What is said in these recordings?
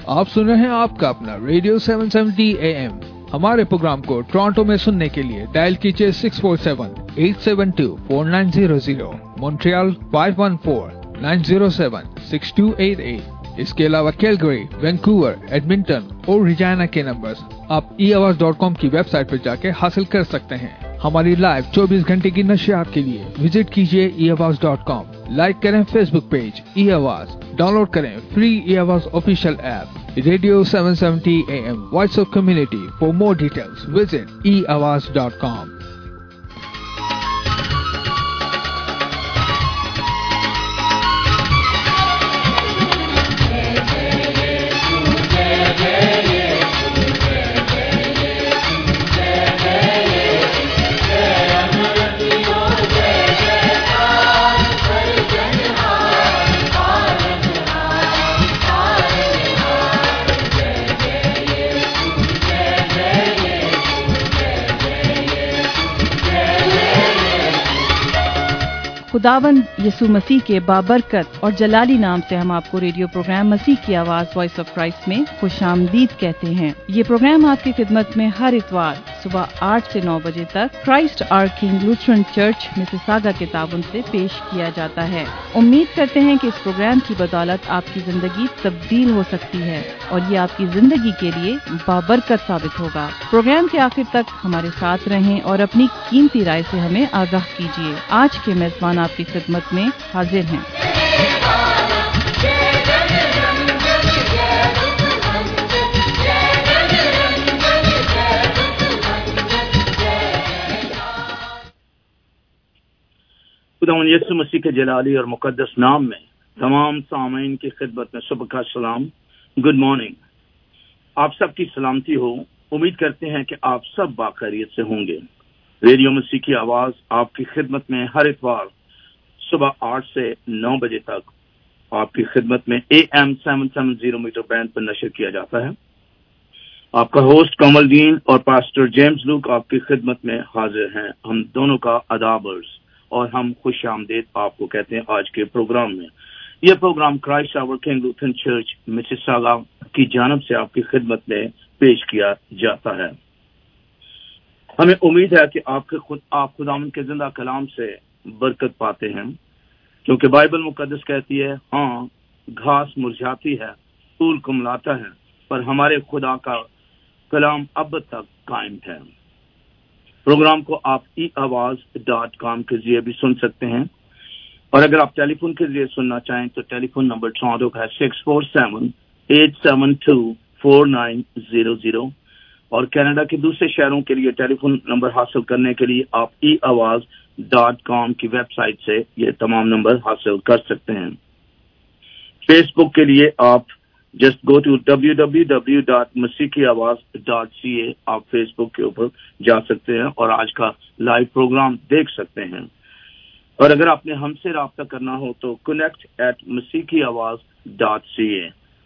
आप सुन रहे हैं आपका अपना रेडियो 770 AM। हमारे प्रोग्राम को टोरंटो में सुनने के लिए डायल कीजिए 647-872-4900, मॉन्ट्रियल 514-907-6288। इसके अलावा कैलगरी, वैंकूवर, एडमिंटन और रिजाना के नंबर्स आप eAwaz.com की वेबसाइट पर जाके हासिल कर सकते हैं। हमारी लाइव 24 घंटे की नशियात के लिए विजिट कीजिए eAwaz.com। लाइक करें फेसबुक पेज eAwaz, डाउनलोड करें free eAwaz official app radio 770 AM voice of community. For more details visit eAwaz.com। खुदावंद यीशु मसीह के बाबरकत और जलाली नाम से हम आपको रेडियो प्रोग्राम मसीह की आवाज वॉइस ऑफ क्राइस्ट में खुशामदीद कहते हैं। ये प्रोग्राम आपकी खिदमत में हर इतवार सुबह 8 से 9 बजे तक Christ our King Lutheran church Mississauga के ताबन से पेश किया जाता है। उम्मीद करते हैं कि इस प्रोग्राम की बदौलत आपकी जिंदगी तब्दील हो सकती है और ये आपकी जिंदगी के लिए बाबरकत साबित होगा। प्रोग्राम के आखिर तक हमारे साथ रहें और अपनी कीमती राय से हमें आगाह कीजिए। आज के मेजबान आपकी खिदमत में हाजिर हैं। खुदावंद यीशु मसीह के जलाली और मुकद्दस नाम में तमाम सामीन की खिदमत में सुबह का सलाम, गुड मॉर्निंग। आप सबकी सलामती हो। उम्मीद करते हैं कि आप सब बाखैरियत से होंगे। रेडियो मसीह की आवाज आपकी खिदमत में हर इतवार सुबह 8 से 9 बजे तक आपकी खिदमत में AM 770 मीटर बैंड पर नशर किया जाता है। आपका होस्ट कमलदीन और पास्टर जेम्स लूक आपकी खिदमत में हाजिर हैं। हम दोनों का आदाब अर्ज़ और हम खुश आमदीद आपको कहते हैं आज के प्रोग्राम में। यह programme Christ our King Lutheran church Mississauga की जानब से आपकी खिदमत में पेश किया जाता है। हमें उम्मीद है कि आप खुदावंद के जिंदा कलाम से बरकत पाते हैं, क्योंकि बाइबल मुकद्दस कहती है, हाँ घास मुरझाती है, फूल कुमलाता है, पर हमारे खुदा का कलाम अब तक कायम है। प्रोग्राम को आप eAwaz.com के जरिए भी सुन सकते हैं, और अगर आप टेलीफोन के जरिए सुनना चाहें तो टेलीफोन नंबर टोरंटो का है 647-872-4900, और कनाडा के दूसरे शहरों के लिए टेलीफोन नंबर हासिल करने के लिए आप eAwaz.com की वेबसाइट से ये तमाम नंबर हासिल कर सकते हैं। फेसबुक के लिए आप जस्ट गो टू www.masikiawaz.ca। आप फेसबुक के ऊपर जा सकते हैं और आज का लाइव प्रोग्राम देख सकते हैं। और अगर आपने हमसे राब्ता करना हो तो connect@masikiawaz.ca,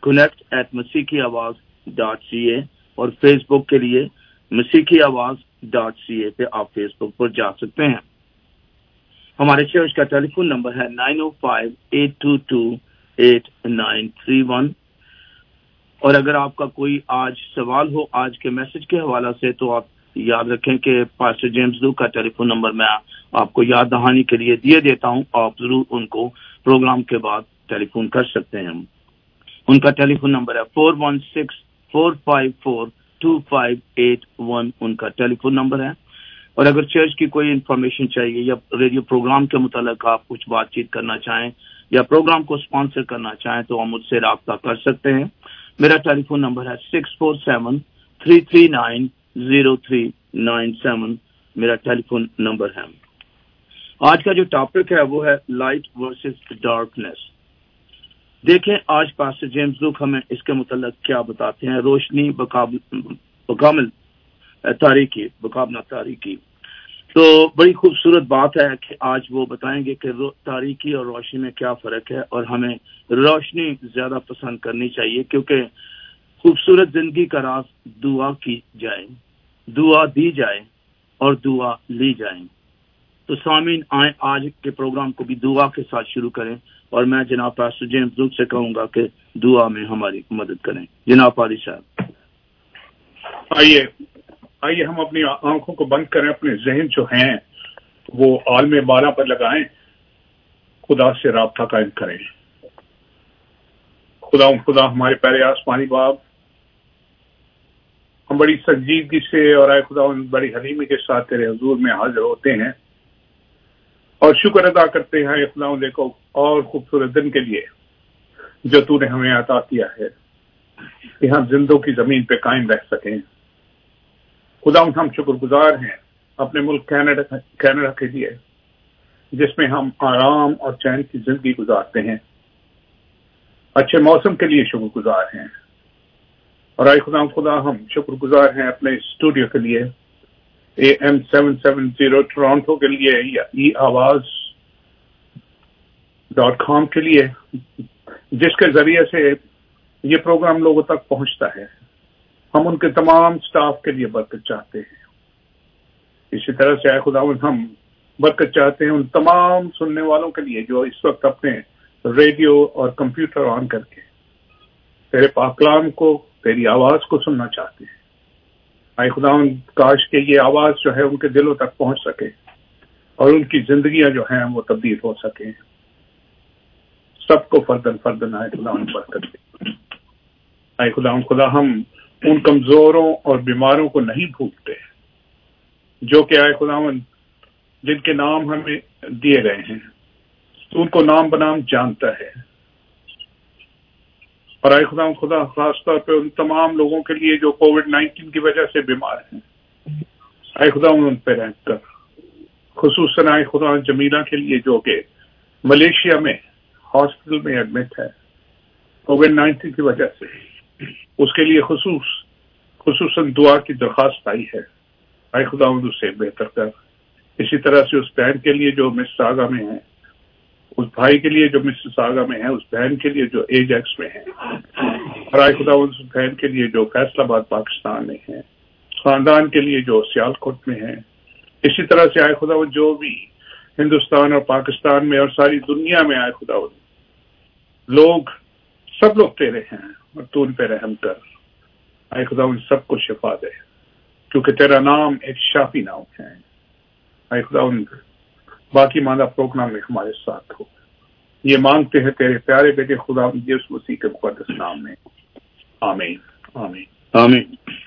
connect@masikiawaz.ca, और फेसबुक के लिए masikiawaz.ca पे आप फेसबुक पर जा सकते हैं। हमारे चर्च का टेलीफोन नंबर है 905-822-8931, और अगर आपका कोई आज सवाल हो आज के मैसेज के हवाला से तो आप याद रखें कि पास्टर जेम्स लूक का टेलीफोन नंबर मैं आपको याद दहानी के लिए दिए देता हूं। आप जरूर उनको प्रोग्राम के बाद टेलीफोन कर सकते हैं। उनका टेलीफोन नंबर है 416-454-2581, उनका टेलीफोन नंबर है। और अगर चर्च की कोई इन्फॉर्मेशन चाहिए या रेडियो प्रोग्राम के मुतालिक आप कुछ बातचीत करना चाहें या प्रोग्राम को स्पॉन्सर करना चाहें तो आप मुझसे राब्ता कर सकते हैं। मेरा टेलीफोन नंबर है 647-339-0397, मेरा टेलीफोन नंबर है। आज का जो टॉपिक है वो है लाइट वर्सेस डार्कनेस। देखें आज पास्टर जेम्स लूक हमें इसके मुतालिक क्या बताते हैं। रोशनी मुकाबला तारीकी। तो बड़ी खूबसूरत बात है कि आज वो बताएंगे कि तारीकी और रोशनी में क्या फर्क है, और हमें रोशनी ज्यादा पसंद करनी चाहिए, क्योंकि खूबसूरत जिंदगी का राज दुआ की जाए, दुआ दी जाए और दुआ ली जाए। تو سامعین آئیں آج کے پروگرام کو بھی دعا کے ساتھ شروع کریں، اور میں جناب پاسٹر جیمز لوک سے کہوں گا کہ دعا میں ہماری مدد کریں۔ جناب پادری صاحب، آئیے ہم اپنی آنکھوں کو بند کریں، اپنے ذہن جو ہیں وہ عالم بالا پر لگائیں، خدا سے رابطہ قائم کریں۔ خدا ہمارے پیارے آسمانی باپ، ہم بڑی سنجیدگی سے اور اے خدا بڑی حلیمی کے ساتھ تیرے حضور میں حاضر ہوتے ہیں اور شکر ادا کرتے ہیں خدا دیکھو اور خوبصورت دن کے لیے جو تو نے ہمیں عطا کیا ہے کہ ہم زندوں کی زمین پہ قائم رہ سکیں۔ خدا ہم شکر گزار ہیں اپنے ملک کینیڈا کے لیے جس میں ہم آرام اور چین کی زندگی گزارتے ہیں، اچھے موسم کے لیے شکر گزار ہیں، اور اے خدا ہم شکر گزار ہیں اپنے اسٹوڈیو کے لیے AM 770 ٹورانٹو کے لیے یا eAwaz.com کے لیے جس کے ذریعے سے یہ پروگرام لوگوں تک پہنچتا ہے۔ ہم ان کے تمام سٹاف کے لیے برکت چاہتے ہیں، اسی طرح سے اے خدا ہم برکت چاہتے ہیں ان تمام سننے والوں کے لیے جو اس وقت اپنے ریڈیو اور کمپیوٹر آن کر کے تیرے پاک کلام کو، تیری آواز کو سننا چاہتے ہیں۔ اے خدا کاش کہ یہ آواز جو ہے ان کے دلوں تک پہنچ سکے اور ان کی زندگیاں جو ہیں وہ تبدیل ہو سکیں۔ سب کو فردن اے خدا برکت دے۔ اے خدا ہم ان کمزوروں اور بیماروں کو نہیں بھولتے جو کہ اے خدا جن کے نام ہمیں دیے گئے ہیں، تو ان کو نام بنام جانتا ہے، اور اے خدا خاص طور پہ ان تمام لوگوں کے لیے جو کووڈ-19 کی وجہ سے بیمار ہیں، اے خدا ان پہ رحم کر، خصوصاً اے خدا جمیلہ کے لیے جو کہ ملیشیا میں ہاسپٹل میں ایڈمٹ ہے کووڈ-19 کی وجہ سے، اس کے لیے خصوصاً دعا کی درخواست آئی ہے۔ اے خدا اسے بہتر کر، اسی طرح سے اس بہن کے لیے جو مساگا میں ہے، اس بھائی کے لیے جو مساگا میں ہے، اس بہن کے لیے جو ایجیکس میں ہے، اور اے خدا اس بہن کے لیے جو فیصل آباد پاکستان میں ہے، خاندان کے لیے جو سیالکوٹ میں ہے، اسی طرح سے اے خدا جو بھی ہندوستان اور پاکستان میں اور ساری دنیا میں اے خدا سب لوگ تیرے ہیں، اور تو ان پہ رحم کر۔ اے خدا ان سب کو شفا دے کیونکہ تیرا نام ایک شافی نام ہے۔ اے خدا باقی ماندہ پروگرام میں ہمارے ساتھ ہو، یہ مانگتے ہیں تیرے پیارے بیٹے خدا یسوع مسیح کے مقدس نام میں، آمین آمین آمین۔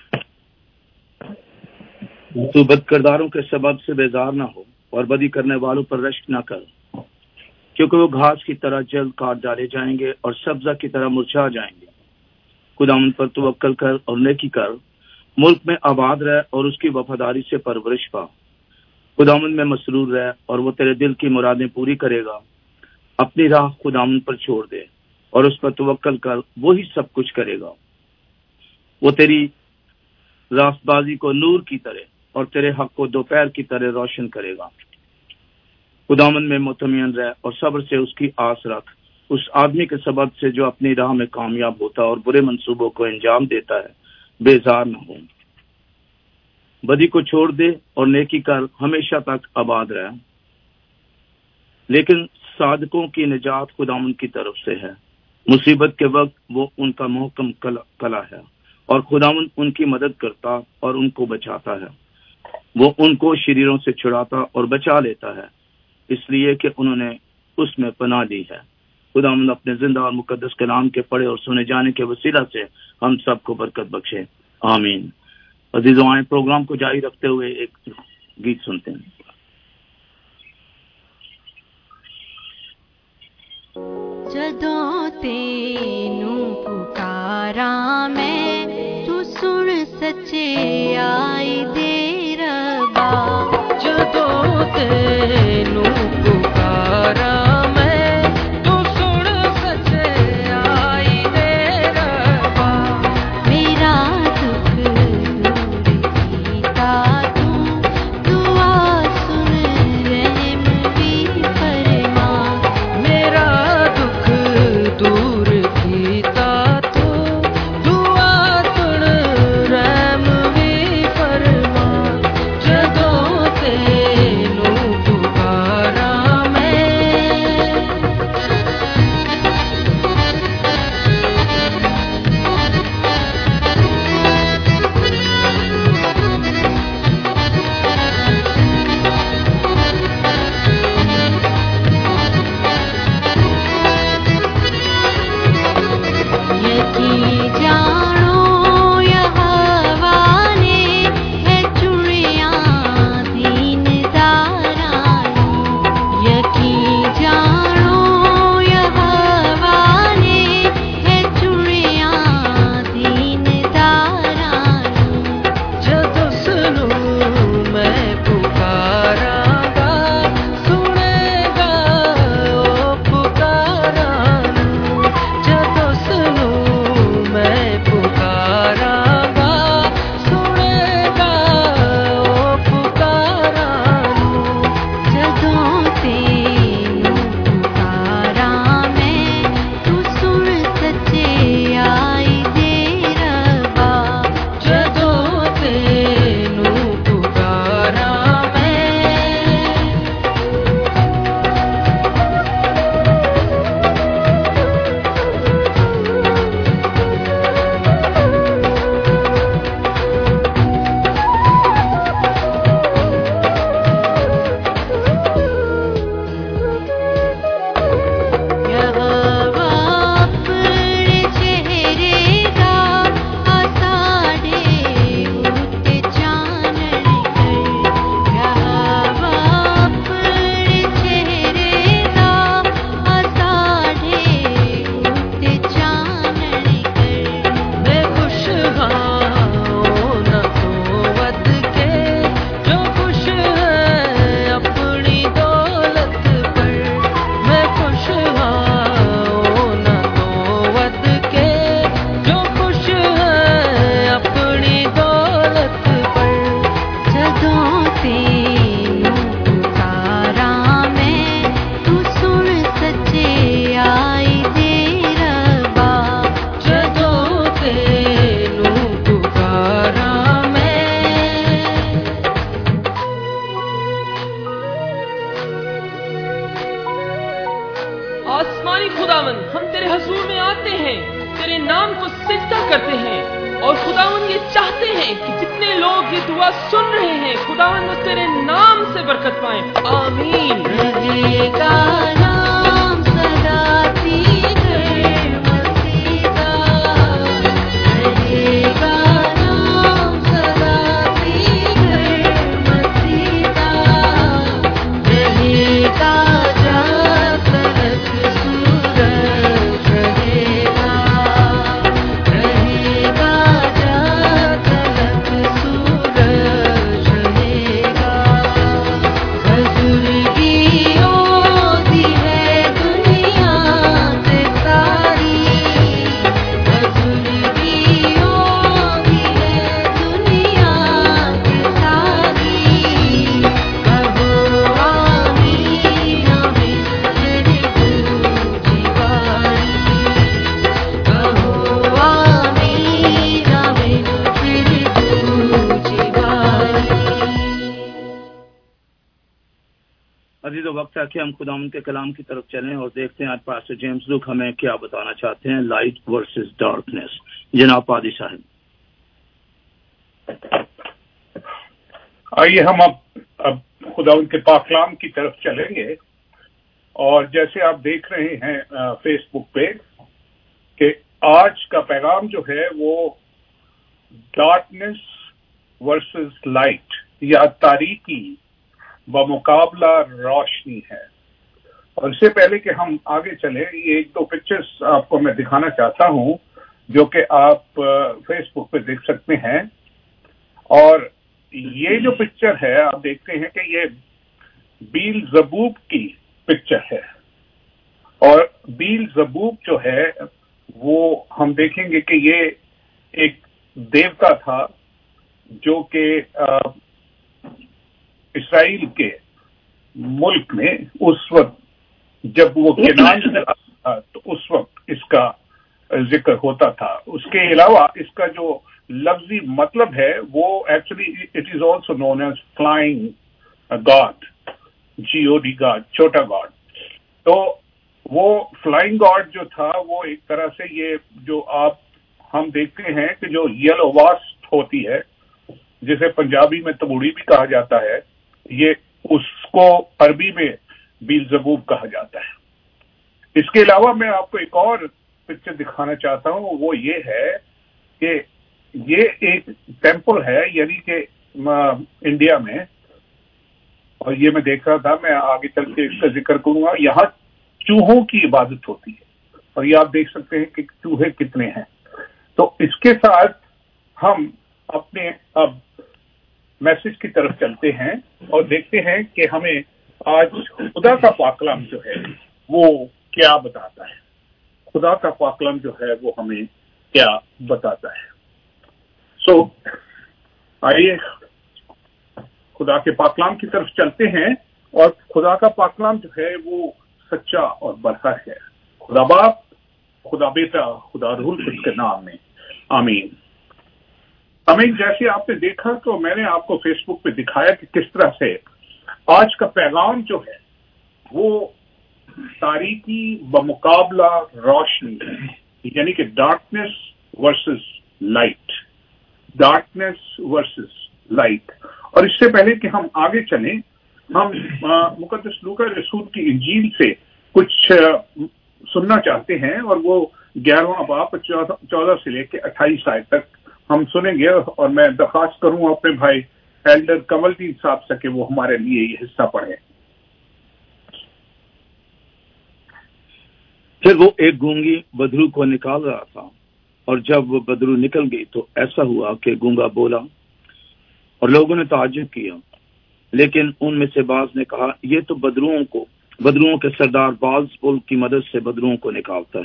تو بد کرداروں کے سبب سے بیزار نہ ہو اور بدی کرنے والوں پر رشک نہ کر، کیونکہ وہ گھاس کی طرح جلد کاٹ ڈالے جائیں گے اور سبزہ کی طرح مرجھا جائیں گے۔ خدا ان پر توکل کر اور نیکی کر، ملک میں آباد رہ اور اس کی وفاداری سے پرورش پا۔ خداوند میں مسرور رہ اور وہ تیرے دل کی مرادیں پوری کرے گا۔ اپنی راہ خداوند پر چھوڑ دے اور اس پر توکل کر، وہی سب کچھ کرے گا۔ وہ تیری راست بازی کو نور کی طرح اور تیرے حق کو دوپہر کی طرح روشن کرے گا۔ خداوند میں مطمئن رہ اور صبر سے اس کی آس رکھ، اس آدمی کے سبب سے جو اپنی راہ میں کامیاب ہوتا اور برے منصوبوں کو انجام دیتا ہے بیزار نہ ہو۔ بدی کو چھوڑ دے اور نیکی کر، ہمیشہ تک آباد رہ۔ لیکن صادقوں کی نجات خداوند کی طرف سے ہے، مصیبت کے وقت وہ ان کا محکم کلا ہے، اور خداوند ان کی مدد کرتا اور ان کو بچاتا ہے۔ وہ ان کو شریروں سے چھڑاتا اور بچا لیتا ہے، اس لیے کہ انہوں نے اس میں پناہ لی ہے۔ خداوند اپنے زندہ اور مقدس کلام کے پڑھے اور سنے جانے کے وسیلہ سے ہم سب کو برکت بخشے، آمین۔ عزیزوں آئیں پروگرام کو جاری رکھتے ہوئے ایک گیت سنتے ہیں۔ جدوں تینوں پکارا میں، تو سن سچے آئی دے ربا۔ جدوں تینوں پکارا میں، تو سن سچے آئی دے ربا۔ میرا دکھ دور کیتا تو دعا سن رحم بھی فرما۔ جدوں تینوں پکارا وقت ہے کہ ہم خداوند کے کلام کی طرف چلیں اور دیکھتے ہیں آج پاسٹر جیمز لوک ہمیں کیا بتانا چاہتے ہیں. Light versus darkness. جناب پادری صاحب. آئیے ہم اب خداوند کے پاک کلام کی طرف چلیں گے، اور جیسے آپ دیکھ رہے ہیں فیس بک پہ کہ آج کا پیغام جو ہے وہ ڈارکنیس ورسز لائٹ یا تاریکی بمقابلہ روشنی ہے. اور اس سے پہلے کہ ہم آگے چلیں، یہ ایک دو پکچرز آپ کو میں دکھانا چاہتا ہوں جو کہ آپ فیس بک پہ دیکھ سکتے ہیں. اور یہ جو پکچر ہے آپ دیکھتے ہیں کہ یہ بیل زبوب کی پکچر ہے، اور بیل زبوب جو ہے وہ ہم دیکھیں گے کہ یہ ایک دیوتا تھا جو کہ اسرائیل کے ملک میں اس وقت جب وہ کنعان میں تھا تو اس وقت اس کا ذکر ہوتا تھا. اس کے علاوہ اس کا جو لفظی مطلب ہے وہ actually it is also known as flying god, GOD god, چھوٹا گاڈ. تو وہ فلائنگ گاڈ جو تھا وہ ایک طرح سے یہ جو ہم دیکھتے ہیں کہ جو یلو واسپ ہوتی ہے جسے پنجابی میں تبوڑی بھی کہا جاتا ہے، یہ اس کو عربی میں بیل زبوب کہا جاتا ہے. اس کے علاوہ میں آپ کو ایک اور پکچر دکھانا چاہتا ہوں وہ یہ ہے کہ یہ ایک ٹیمپل ہے، یعنی کہ انڈیا میں، اور یہ میں دیکھ رہا تھا، میں آگے چل کے اس کا ذکر کروں گا، یہاں چوہوں کی عبادت ہوتی ہے، اور یہ آپ دیکھ سکتے ہیں کہ چوہے کتنے ہیں۔ تو اس کے ساتھ ہم اپنے اب میسج کی طرف چلتے ہیں اور دیکھتے ہیں کہ ہمیں آج خدا کا پاک کلام جو ہے وہ کیا بتاتا ہے، خدا کا پاک کلام جو ہے وہ ہمیں کیا بتاتا ہے۔ آئیے خدا کے پاک کلام کی طرف چلتے ہیں، اور خدا کا پاک کلام جو ہے وہ سچا اور برحق ہے۔ خدا باپ، خدا بیٹا، خدا روح القدس کے نام میں آمین۔ آمین۔ جیسے آپ نے دیکھا تو میں نے آپ کو فیس بک پہ دکھایا کہ کس طرح سے آج کا پیغام جو ہے وہ تاریکی بمقابلہ روشنی ہے، یعنی کہ darkness versus light, darkness versus light. اور اس سے پہلے کہ ہم آگے چلیں، ہم مقدس لوکا رسول کی انجیل سے کچھ سننا چاہتے ہیں، اور وہ 11واں باب 14 سے لے کے 28 آیت تک ہم سنیں گے، اور میں درخواست کروں اپنے بھائی ایلڈر کمل دین صاحب سے کہ وہ ہمارے لیے یہ حصہ پڑھیں۔ پھر وہ ایک گونگی بدرو کو نکال رہا تھا، اور جب وہ بدرو نکل گئی تو ایسا ہوا کہ گونگا بولا، اور لوگوں نے تعجب کیا۔ لیکن ان میں سے بعض نے کہا، یہ تو بدروؤں کے سردار بعض کی مدد سے بدروؤں کو نکالتا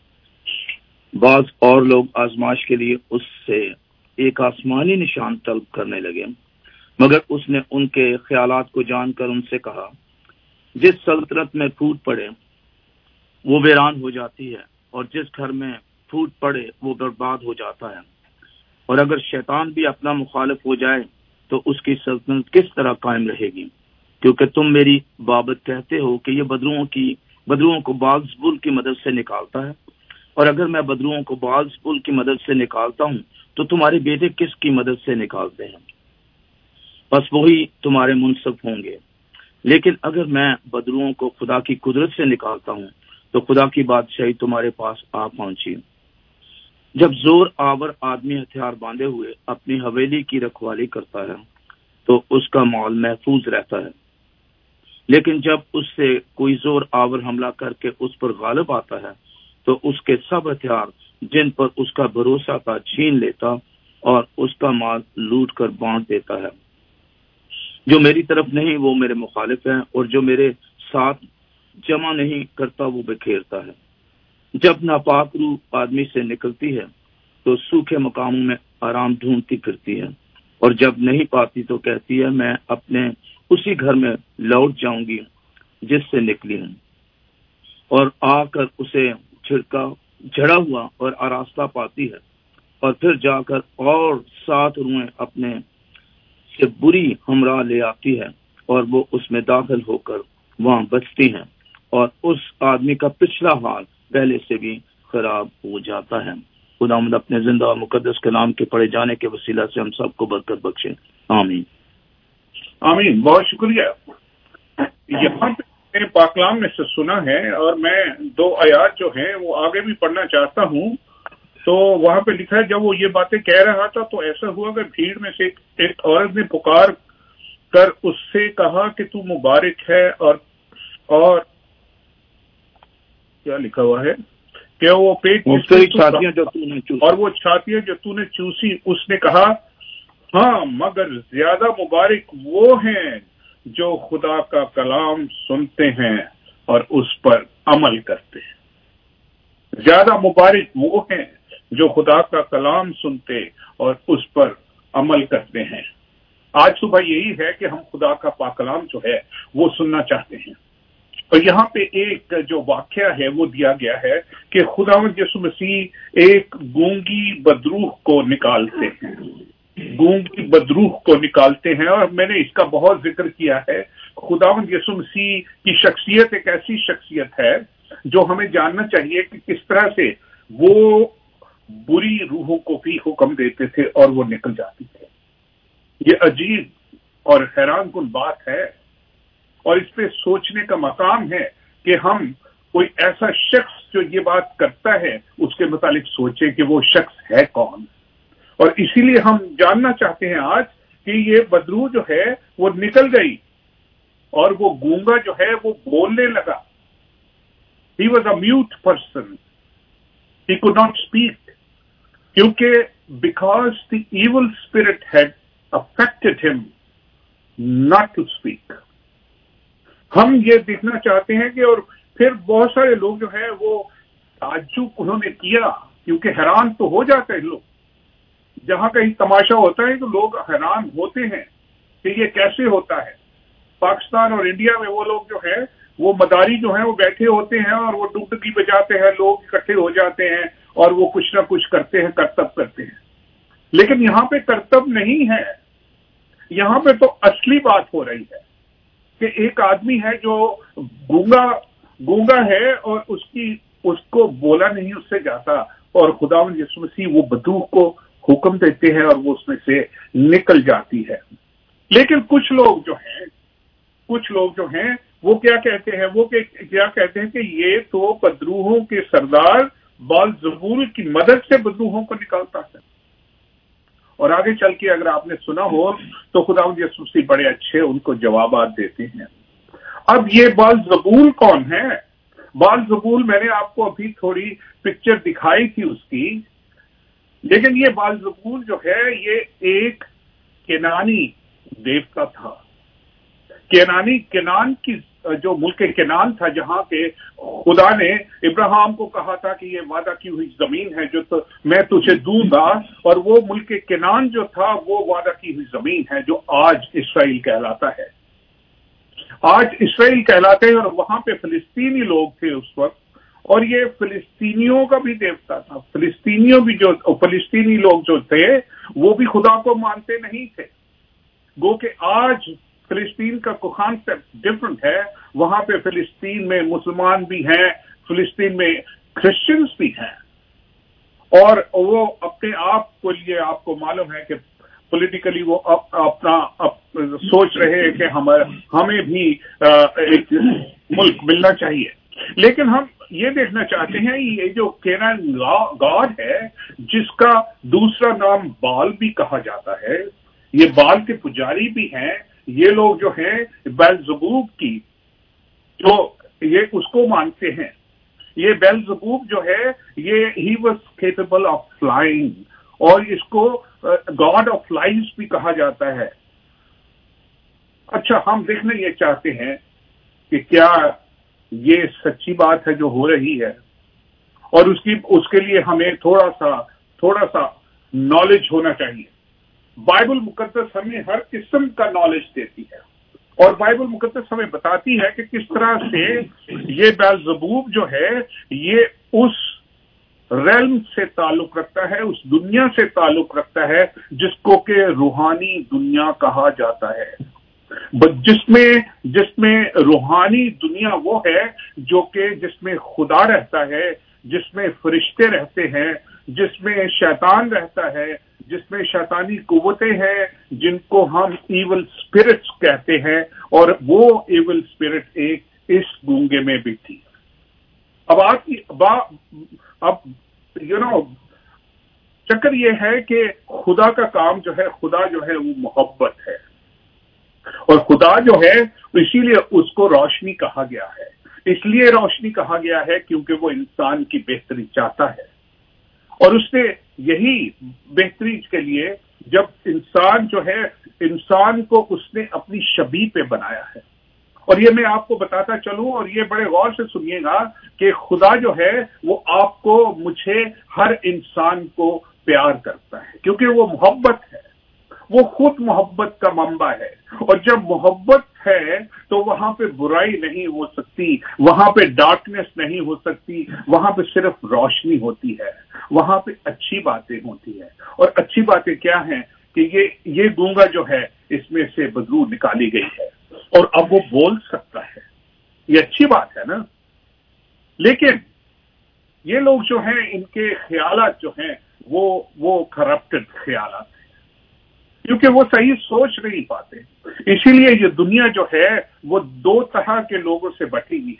ہے۔ بعض اور لوگ آزمائش کے لیے اس سے ایک آسمانی نشان طلب کرنے لگے، مگر اس نے ان کے خیالات کو جان کر ان سے کہا، جس سلطنت میں پھوٹ پڑے وہ ویران ہو جاتی ہے، اور جس گھر میں پھوٹ پڑے وہ برباد ہو جاتا ہے۔ اور اگر شیطان بھی اپنا مخالف ہو جائے تو اس کی سلطنت کس طرح قائم رہے گی؟ کیونکہ تم میری بابت کہتے ہو کہ یہ بدروؤں کو بعض کی مدد سے نکالتا ہے، اور اگر میں بدروؤں کو بعض کی مدد سے نکالتا ہوں تو تمہارے بیٹے کس کی مدد سے نکالتے ہیں؟ بس وہی تمہارے منصف ہوں گے۔ لیکن اگر میں بدروؤں کو خدا کی قدرت سے نکالتا ہوں تو خدا کی بادشاہی تمہارے پاس آ پہنچی۔ جب زور آور آدمی ہتھیار باندھے ہوئے اپنی حویلی کی رکھوالی کرتا ہے تو اس کا مال محفوظ رہتا ہے، لیکن جب اس سے کوئی زور آور حملہ کر کے اس پر غالب آتا ہے تو اس کے سب ہتھیار جن پر اس کا بھروسہ تھا چھین لیتا اور اس کا مال لوٹ کر بانٹ دیتا ہے۔ جو میری طرف نہیں وہ میرے مخالف ہیں، اور جو میرے ساتھ جمع نہیں کرتا وہ بکھیرتا ہے۔ جب ناپاک روح آدمی سے نکلتی ہے تو سوکھے مقاموں میں آرام ڈھونڈتی پھرتی ہے، اور جب نہیں پاتی تو کہتی ہے، میں اپنے اسی گھر میں لوٹ جاؤں گی جس سے نکلی ہوں، اور آ کر اسے جھڑا ہوا اور آراستہ پاتی ہے، اور پھر جا کر اور 7 روحیں اپنے سے بری ہمراہ لے آتی ہے، اور وہ اس میں داخل ہو کر وہاں بچتی ہیں، اور اس آدمی کا پچھلا حال پہلے سے بھی خراب ہو جاتا ہے۔ خداوند اپنے زندہ اور مقدس کلام کے پڑھے جانے کے وسیلہ سے ہم سب کو برکت بخشے، آمین۔ آمین۔ بہت شکریہ۔ یہاں پہ پاک کلام میں سے سنا ہے، اور میں 2 آیات جو ہیں وہ آگے بھی پڑھنا چاہتا ہوں۔ تو وہاں پہ لکھا ہے، جب وہ یہ باتیں کہہ رہا تھا تو ایسا ہوا کہ بھیڑ میں سے ایک عورت نے پکار کر اس سے کہا کہ تو مبارک ہے، اور کیا لکھا ہوا ہے کہ وہ پیٹ چھاتیاں جو تو نے چوسی، اور وہ چھاتیاں جو تو نے چوسی۔ اس نے کہا، ہاں مگر زیادہ مبارک وہ ہیں جو خدا کا کلام سنتے ہیں اور اس پر عمل کرتے ہیں۔ زیادہ مبارک وہ ہیں جو خدا کا کلام سنتے اور اس پر عمل کرتے ہیں۔ آج صبح یہی ہے کہ ہم خدا کا پاک کلام جو ہے وہ سننا چاہتے ہیں، اور یہاں پہ ایک جو واقعہ ہے وہ دیا گیا ہے کہ خداوند یسوع مسیح ایک گونگی بدروح کو نکالتے ہیں، گونگی بدروح کو نکالتے ہیں۔ اور میں نے اس کا بہت ذکر کیا ہے۔ خداوند یسوع مسیح کی شخصیت ایک ایسی شخصیت ہے جو ہمیں جاننا چاہیے کہ کس طرح سے وہ بری روحوں کو بھی حکم دیتے تھے اور وہ نکل جاتی تھے۔ یہ عجیب اور حیران کن بات ہے، اور اس پہ سوچنے کا مقام ہے کہ ہم کوئی ایسا شخص جو یہ بات کرتا ہے اس کے متعلق سوچیں کہ وہ شخص ہے کون. اور اسی لیے ہم جاننا چاہتے ہیں آج کہ یہ بدرو جو ہے وہ نکل گئی اور وہ گونگا جو ہے وہ بولنے لگا. He was a mute person. He could not speak. کیونکہ because the evil spirit had affected him not to speak. ہم یہ دیکھنا چاہتے ہیں کہ اور پھر بہت سارے لوگ جو ہے وہ تعجب انہوں نے کیا، کیونکہ حیران تو ہو جاتے ہیں لوگ. جہاں کہیں تماشا ہوتا ہے تو لوگ حیران ہوتے ہیں کہ یہ کیسے ہوتا ہے. پاکستان اور انڈیا میں وہ لوگ جو ہے وہ مداری جو ہیں وہ بیٹھے ہوتے ہیں اور وہ ڈگڈگی بجاتے ہیں، لوگ اکٹھے ہو جاتے ہیں اور وہ کچھ نہ کچھ کرتے ہیں، کرتب کرتے ہیں. لیکن یہاں پہ کرتب نہیں ہے، یہاں پہ تو اصلی بات ہو رہی ہے کہ ایک آدمی ہے جو گونگا ہے اور اس کو بولا نہیں اس سے جاتا، اور خداوند یسوع مسیح وہ بدوح کو حکم دیتے ہیں اور وہ اس میں سے نکل جاتی ہے. لیکن کچھ لوگ جو ہیں وہ کیا کہتے ہیں، وہ کیا کہتے ہیں کہ یہ تو بدروحوں کے سردار بالزبول کی مدد سے بدروحوں کو نکالتا ہے. اور آگے چل کے اگر آپ نے سنا ہو تو خداوند یسوع مسیح بڑے اچھے ان کو جوابات دیتے ہیں. اب یہ بالزبول کون ہے؟ بالزبول میں نے آپ کو ابھی تھوڑی پکچر دکھائی تھی اس کی، لیکن یہ بالزبول جو ہے یہ ایک کینانی دیوتا تھا. کینان کی جو ملک کینان تھا جہاں کے خدا نے ابراہیم کو کہا تھا کہ یہ وعدہ کی ہوئی زمین ہے جو میں تجھے دوں گا، اور وہ ملک کینان جو تھا وہ وعدہ کی ہوئی زمین ہے جو آج اسرائیل کہلاتا ہے. آج اسرائیل کہلاتے ہیں، اور وہاں پہ فلسطینی لوگ تھے اس وقت، اور یہ فلسطینیوں کا بھی دیوتا تھا. فلسطینی لوگ جو تھے وہ بھی خدا کو مانتے نہیں تھے. گو کہ آج فلسطین کا کانسیپٹ ڈفرنٹ ہے. وہاں پہ فلسطین میں مسلمان بھی ہیں، فلسطین میں کرسچنز بھی ہیں، اور وہ اپنے آپ کو لیے آپ کو معلوم ہے کہ پولیٹیکلی وہ اپنا سوچ رہے ہیں کہ ہمیں بھی ایک ملک ملنا چاہیے. لیکن ہم یہ دیکھنا چاہتے ہیں یہ جو کینان گاڈ ہے جس کا دوسرا نام بال بھی کہا جاتا ہے، یہ بال کے پجاری بھی ہیں. یہ لوگ جو ہیں بیلزبوب کی جو یہ اس کو مانتے ہیں. یہ بیلزبوب جو ہے یہ he was capable of flying, اور اس کو گاڈ آف فلائز بھی کہا جاتا ہے. اچھا، ہم دیکھنا یہ چاہتے ہیں کہ کیا یہ سچی بات ہے جو ہو رہی ہے، اور اس کے لیے ہمیں تھوڑا سا نالج ہونا چاہیے. بائبل مقدس ہمیں ہر قسم کا نالج دیتی ہے، اور بائبل مقدس ہمیں بتاتی ہے کہ کس طرح سے یہ بیلزبوب جو ہے یہ اس ریلم سے تعلق رکھتا ہے، اس دنیا سے تعلق رکھتا ہے جس کو کہ روحانی دنیا کہا جاتا ہے. جس میں روحانی دنیا وہ ہے جو کہ جس میں خدا رہتا ہے، جس میں فرشتے رہتے ہیں، جس میں شیطان رہتا ہے، جس میں شیطانی قوتیں ہیں جن کو ہم ایول اسپرٹس کہتے ہیں، اور وہ ایول اسپرٹ ایک اس گونگے میں بھی تھی. اب چکر یہ ہے کہ خدا کا کام جو ہے، خدا جو ہے وہ محبت ہے، اور خدا جو ہے اسی لیے اس کو روشنی کہا گیا ہے. اس لیے روشنی کہا گیا ہے کیونکہ وہ انسان کی بہتری چاہتا ہے، اور اس نے یہی بہتری کے لیے جب انسان کو اس نے اپنی شبیہ پہ بنایا ہے. اور یہ میں آپ کو بتاتا چلوں، اور یہ بڑے غور سے سنیے گا کہ خدا جو ہے وہ آپ کو، مجھے، ہر انسان کو پیار کرتا ہے کیونکہ وہ محبت ہے. وہ خود محبت کا منبع ہے، اور جب محبت ہے تو وہاں پہ برائی نہیں ہو سکتی، وہاں پہ ڈارکنیس نہیں ہو سکتی، وہاں پہ صرف روشنی ہوتی ہے، وہاں پہ اچھی باتیں ہوتی ہیں. اور اچھی باتیں کیا ہیں کہ یہ گونگا جو ہے اس میں سے بدبو نکالی گئی ہے، اور اب وہ بول سکتا ہے. یہ اچھی بات ہے نا. لیکن یہ لوگ جو ہیں ان کے خیالات جو ہیں وہ کرپٹڈ خیالات ہیں، کیونکہ وہ صحیح سوچ نہیں پاتے. اسی لیے یہ دنیا جو ہے وہ دو طرح کے لوگوں سے بٹی ہوئی ہے.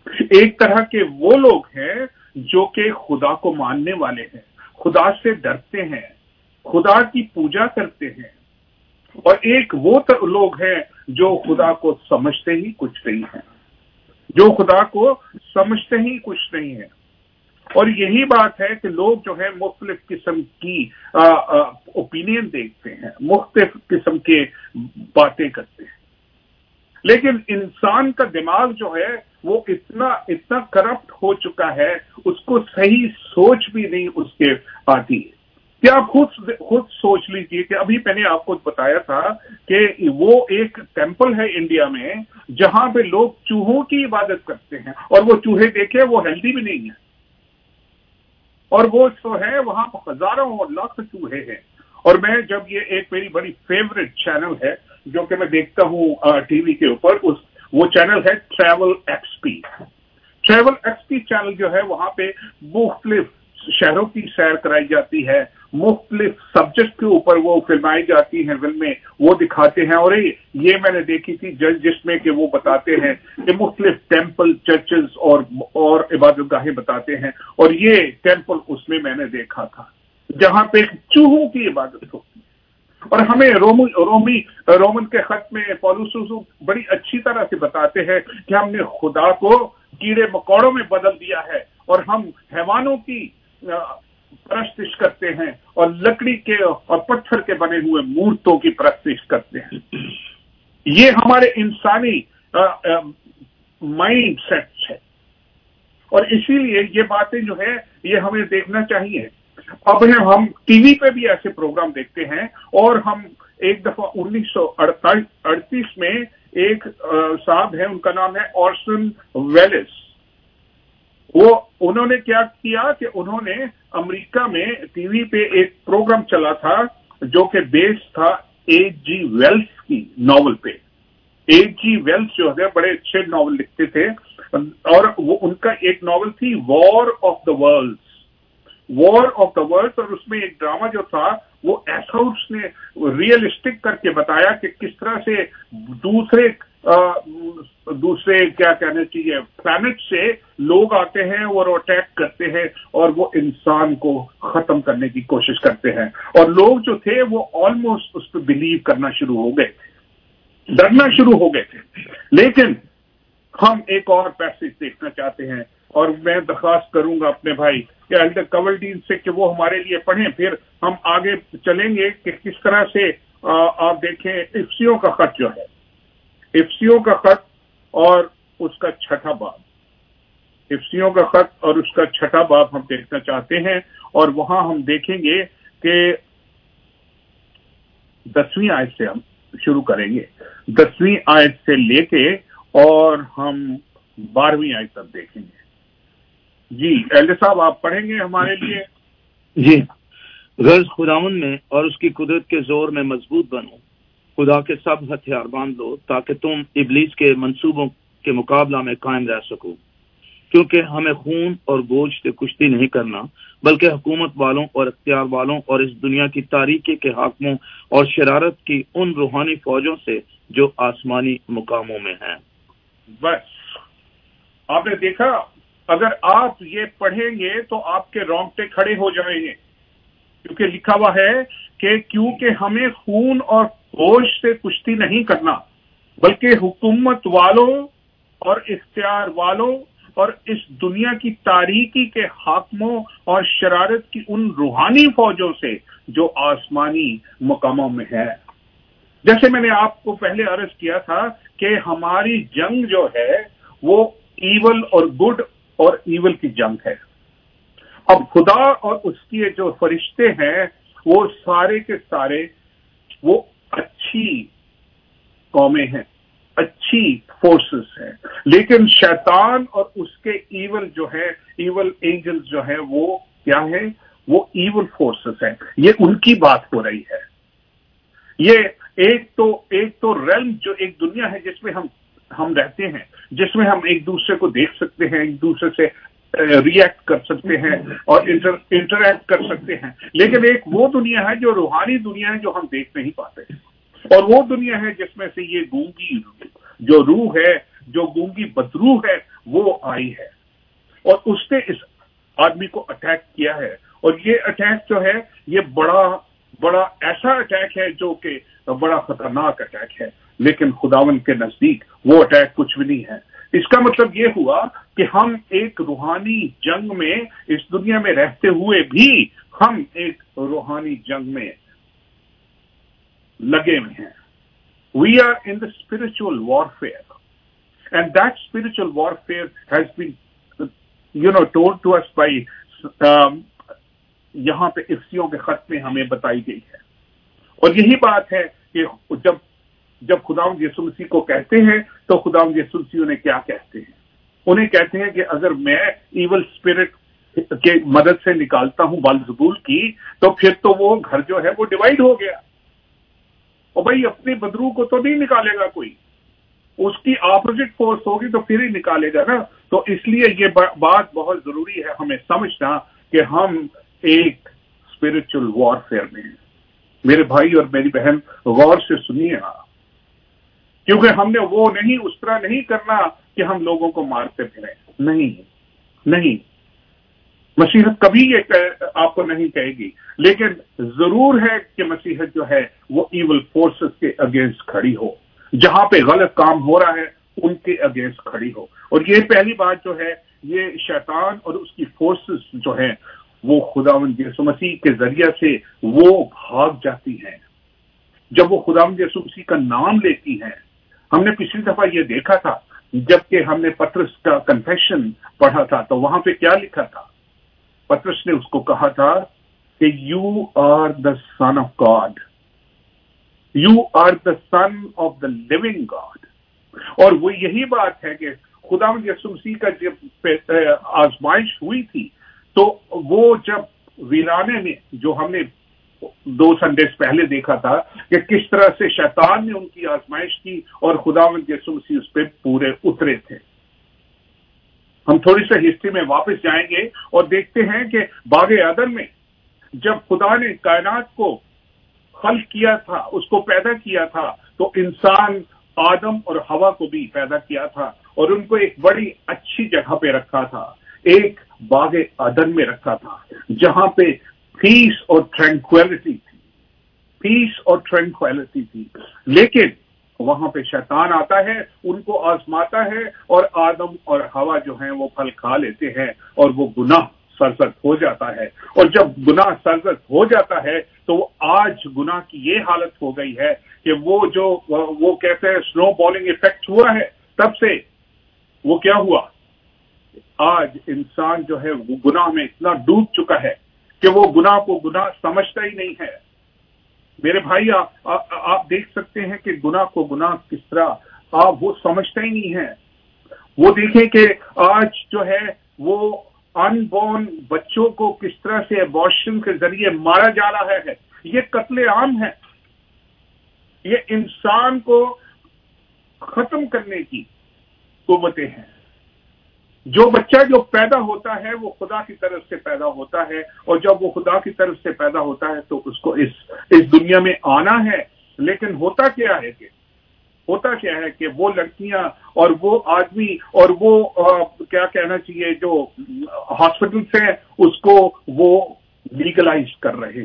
ایک طرح کے وہ لوگ ہیں جو کہ خدا کو ماننے والے ہیں، خدا سے ڈرتے ہیں، خدا کی پوجا کرتے ہیں، اور ایک وہ لوگ ہیں جو خدا کو سمجھتے ہی کچھ نہیں ہیں، جو خدا کو سمجھتے ہی کچھ نہیں ہے۔ اور یہی بات ہے کہ لوگ جو ہے مختلف قسم کی اوپینین دیکھتے ہیں، مختلف قسم کے باتیں کرتے ہیں، لیکن انسان کا دماغ جو ہے وہ اتنا کرپٹ ہو چکا ہے، اس کو صحیح سوچ بھی نہیں اس کے آتی ہے۔ کیا آپ خود سوچ لیجئے کہ ابھی میں نے آپ کو بتایا تھا کہ وہ ایک ٹیمپل ہے انڈیا میں جہاں پہ لوگ چوہوں کی عبادت کرتے ہیں، اور وہ چوہے دیکھے وہ ہیلدی بھی نہیں ہے، اور وہ جو ہے وہاں ہزاروں اور لاکھ چوہے ہیں۔ اور میں جب یہ ایک میری بڑی فیوریٹ چینل ہے جو کہ میں دیکھتا ہوں ٹی وی کے اوپر، وہ چینل ہے travel X P. Travel X P channel جو ہے وہاں پہ مختلف شہروں کی سیر کرائی جاتی ہے، مختلف سبجیکٹ کے اوپر وہ فلمائی جاتی ہیں، فلمیں وہ دکھاتے ہیں۔ اور یہ میں نے دیکھی تھی جس میں کہ وہ بتاتے ہیں کہ مختلف ٹیمپل، چرچز اور عبادت گاہیں بتاتے ہیں، اور یہ ٹیمپل اس میں نے دیکھا تھا جہاں پہ چوہوں کی عبادت ہوتی ہے۔ اور ہمیں رومن کے خط میں پولس بڑی اچھی طرح سے بتاتے ہیں کہ ہم نے خدا کو کیڑے مکوڑوں میں بدل دیا ہے، اور ہم حیوانوں کی پرستش کرتے ہیں، اور لکڑی کے اور پتھر کے بنے ہوئے مورتوں کی پرستش کرتے ہیں۔ یہ ہمارے انسانی مائنڈ سیٹ ہے، اور اسی لیے یہ باتیں جو ہے یہ ہمیں دیکھنا چاہیے۔ اب ہم ٹی وی پہ بھی ایسے پروگرام دیکھتے ہیں، اور ہم ایک دفعہ 1938 میں ایک صاحب ہیں، ان کا نام ہے آرسن ویلس۔ انہوں نے کیا کیا کہ انہوں نے امریکہ میں ٹی وی پہ ایک پروگرام چلا تھا جو کہ بیس تھا ایچ جی ویلس کی ناول پہ۔ ایچ جی ویلس جو ہے بڑے اچھے ناول لکھتے تھے، اور وہ ان کا ایک ناول تھی وار آف دا ورلڈز، اور اس میں ایک ڈرامہ جو تھا وہ ایسا اس نے ریئلسٹک کر کے بتایا کہ کس طرح سے دوسرے کیا کہنا چاہیے پلانٹ سے لوگ آتے ہیں اور اٹیک کرتے ہیں، اور وہ انسان کو ختم کرنے کی کوشش کرتے ہیں، اور لوگ جو تھے وہ آلموسٹ اس پہ بلیو کرنا شروع ہو گئے تھے، ڈرنا شروع ہو گئے تھے۔ لیکن ہم ایک اور پیسیج دیکھنا چاہتے ہیں، اور میں درخواست کروں گا اپنے بھائی کہ ایلڈر کولڈین سے کہ وہ ہمارے لیے پڑھیں، پھر ہم آگے چلیں گے کہ کس طرح سے آپ دیکھیں افسیوں کا خط جو ہے، افسیوں کا خط اور اس کا چھٹا باب، افسیوں کا خط اور اس کا چھٹا باب ہم دیکھنا چاہتے ہیں، اور وہاں ہم دیکھیں گے کہ 10ویں آیت سے ہم شروع کریں گے، 10ویں آیت سے لے کے اور ہم 12ویں آیت تک دیکھیں گے۔ جی ایلڈر صاحب آپ پڑھیں گے ہمارے لیے؟ جی، غرض خداوند میں اور اس کی قدرت کے زور میں مضبوط بنو، خدا کے سب ہتھیار باندھ لو تاکہ تم ابلیس کے منصوبوں کے مقابلہ میں قائم رہ سکو، کیونکہ ہمیں خون اور گوشت سے کشتی نہیں کرنا، بلکہ حکومت والوں اور اختیار والوں اور اس دنیا کی تاریکی کے حاکموں اور شرارت کی ان روحانی فوجوں سے جو آسمانی مقاموں میں ہیں۔ بس آپ نے دیکھا، اگر آپ یہ پڑھیں گے تو آپ کے رونگٹے کھڑے ہو جائیں گے، کیونکہ لکھا ہوا ہے کہ کیونکہ ہمیں خون اور گوشت سے کشتی نہیں کرنا، بلکہ حکومت والوں اور اختیار والوں اور اس دنیا کی تاریکی کے حاکموں اور شرارت کی ان روحانی فوجوں سے جو آسمانی مقاموں میں ہے۔ جیسے میں نے آپ کو پہلے عرض کیا تھا کہ ہماری جنگ جو ہے وہ ایول اور گڈ اور ایول کی جنگ ہے۔ اب خدا اور اس کی جو فرشتے ہیں وہ سارے کے سارے وہ اچھی قومیں ہیں، اچھی فورسز ہیں، لیکن شیطان اور اس کے ایول جو ہے، ایول اینجلز جو ہے وہ کیا ہے؟ وہ ایول فورسز ہیں۔ یہ ان کی بات ہو رہی ہے۔ یہ ایک تو ریلم جو ایک دنیا ہے جس میں ہم رہتے ہیں، جس میں ہم ایک دوسرے کو دیکھ سکتے ہیں، ایک دوسرے سے ری ایکٹ کر سکتے ہیں اور انٹریکٹ کر سکتے ہیں، لیکن ایک وہ دنیا ہے جو روحانی دنیا ہے جو ہم دیکھ نہیں پاتے، اور وہ دنیا ہے جس میں سے یہ گونگی جو روح ہے، جو گونگی بدروح ہے، وہ آئی ہے اور اس نے اس آدمی کو اٹیک کیا ہے. اور یہ اٹیک جو ہے یہ بڑا ایسا اٹیک ہے جو کہ بڑا خطرناک اٹیک ہے، لیکن خداوند کے نزدیک وہ اٹیک کچھ بھی نہیں ہے. اس کا مطلب یہ ہوا کہ ہم ایک روحانی جنگ میں اس دنیا میں رہتے ہوئے بھی ہم ایک روحانی جنگ میں لگے ہوئے ہیں. We are in the spiritual warfare, and that spiritual warfare has been, told to us by یہاں پہ افسیوں کے خط میں ہمیں بتائی گئی ہے. اور یہی بات ہے کہ جب خداوند یسوع مسیح کو کہتے ہیں تو خداوند یسوع مسیح انہیں کیا کہتے ہیں؟ انہیں کہتے ہیں کہ اگر میں ایول اسپرٹ کے مدد سے نکالتا ہوں بالزبول کی تو پھر تو وہ گھر جو ہے وہ ڈیوائیڈ ہو گیا. اور بھائی اپنے بدرو کو تو نہیں نکالے گا کوئی، اس کی اپوزٹ فورس ہوگی تو پھر ہی نکالے گا نا. تو اس لیے یہ بات بہت ضروری ہے ہمیں سمجھنا کہ ہم ایک اسپرچل وارفیئر میں ہیں. میرے بھائی اور میری بہن غور سے سنیے گا، کیونکہ ہم نے وہ نہیں، اس طرح نہیں کرنا کہ ہم لوگوں کو مارتے پھریں. نہیں، مسیحت کبھی یہ آپ کو نہیں کہے گی، لیکن ضرور ہے کہ مسیحت جو ہے وہ ایول فورسز کے اگینسٹ کھڑی ہو، جہاں پہ غلط کام ہو رہا ہے ان کے اگینسٹ کھڑی ہو. اور یہ پہلی بات جو ہے، یہ شیطان اور اس کی فورسز جو ہیں وہ خداوند یسوع مسیح کے ذریعے سے وہ بھاگ جاتی ہیں جب وہ خداوند یسوع مسیح کا نام لیتی ہیں. ہم نے پچھلی دفعہ یہ دیکھا تھا جبکہ ہم نے پطرس کا کنفیشن پڑھا تھا تو وہاں پہ کیا لکھا تھا؟ پطرس نے اس کو کہا تھا کہ you are the son of god, you are the son of the living god. اور وہ یہی بات ہے کہ خداوند یسوع مسیح کا جب آزمائش ہوئی تھی تو وہ جب ویرانے میں، جو ہم نے 2 سنڈیز پہلے دیکھا تھا کہ کس طرح سے شیطان نے ان کی آزمائش کی اور خداوند یسوع مسیح اس پہ پورے اترے تھے. ہم تھوڑی سا ہسٹری میں واپس جائیں گے اور دیکھتے ہیں کہ باغ عدن میں جب خدا نے کائنات کو خلق کیا تھا، اس کو پیدا کیا تھا، تو انسان آدم اور حوا کو بھی پیدا کیا تھا اور ان کو ایک بڑی اچھی جگہ پہ رکھا تھا، ایک باغ عدن میں رکھا تھا جہاں پہ پیس اور ٹرینکویلٹی تھی. لیکن وہاں پہ شیطان آتا ہے، ان کو آزماتا ہے اور آدم اور حوا جو ہیں وہ پھل کھا لیتے ہیں اور وہ گناہ سرزد ہو جاتا ہے. اور جب گناہ سرزد ہو جاتا ہے تو آج گناہ کی یہ حالت ہو گئی ہے کہ وہ کہتے ہیں سنو بالنگ ایفیکٹ ہوا ہے، تب سے وہ کیا ہوا، آج انسان جو ہے وہ گناہ میں اتنا ڈوب چکا ہے کہ وہ گناہ کو گناہ سمجھتا ہی نہیں ہے. میرے بھائی آپ دیکھ سکتے ہیں کہ گناہ کو گناہ کس طرح آپ وہ سمجھتا ہی نہیں ہے. وہ دیکھیں کہ آج جو ہے وہ ان بورن بچوں کو کس طرح سے ابارشن کے ذریعے مارا جا رہا ہے. یہ قتل عام ہے، یہ انسان کو ختم کرنے کی قوتیں ہیں. جو بچہ جو پیدا ہوتا ہے وہ خدا کی طرف سے پیدا ہوتا ہے، اور جب وہ خدا کی طرف سے پیدا ہوتا ہے تو اس کو اس دنیا میں آنا ہے. لیکن ہوتا کیا ہے کہ وہ لڑکیاں اور وہ آدمی اور وہ کیا کہنا چاہیے جو ہاسپٹلس ہیں اس کو وہ لیگلائز کر رہے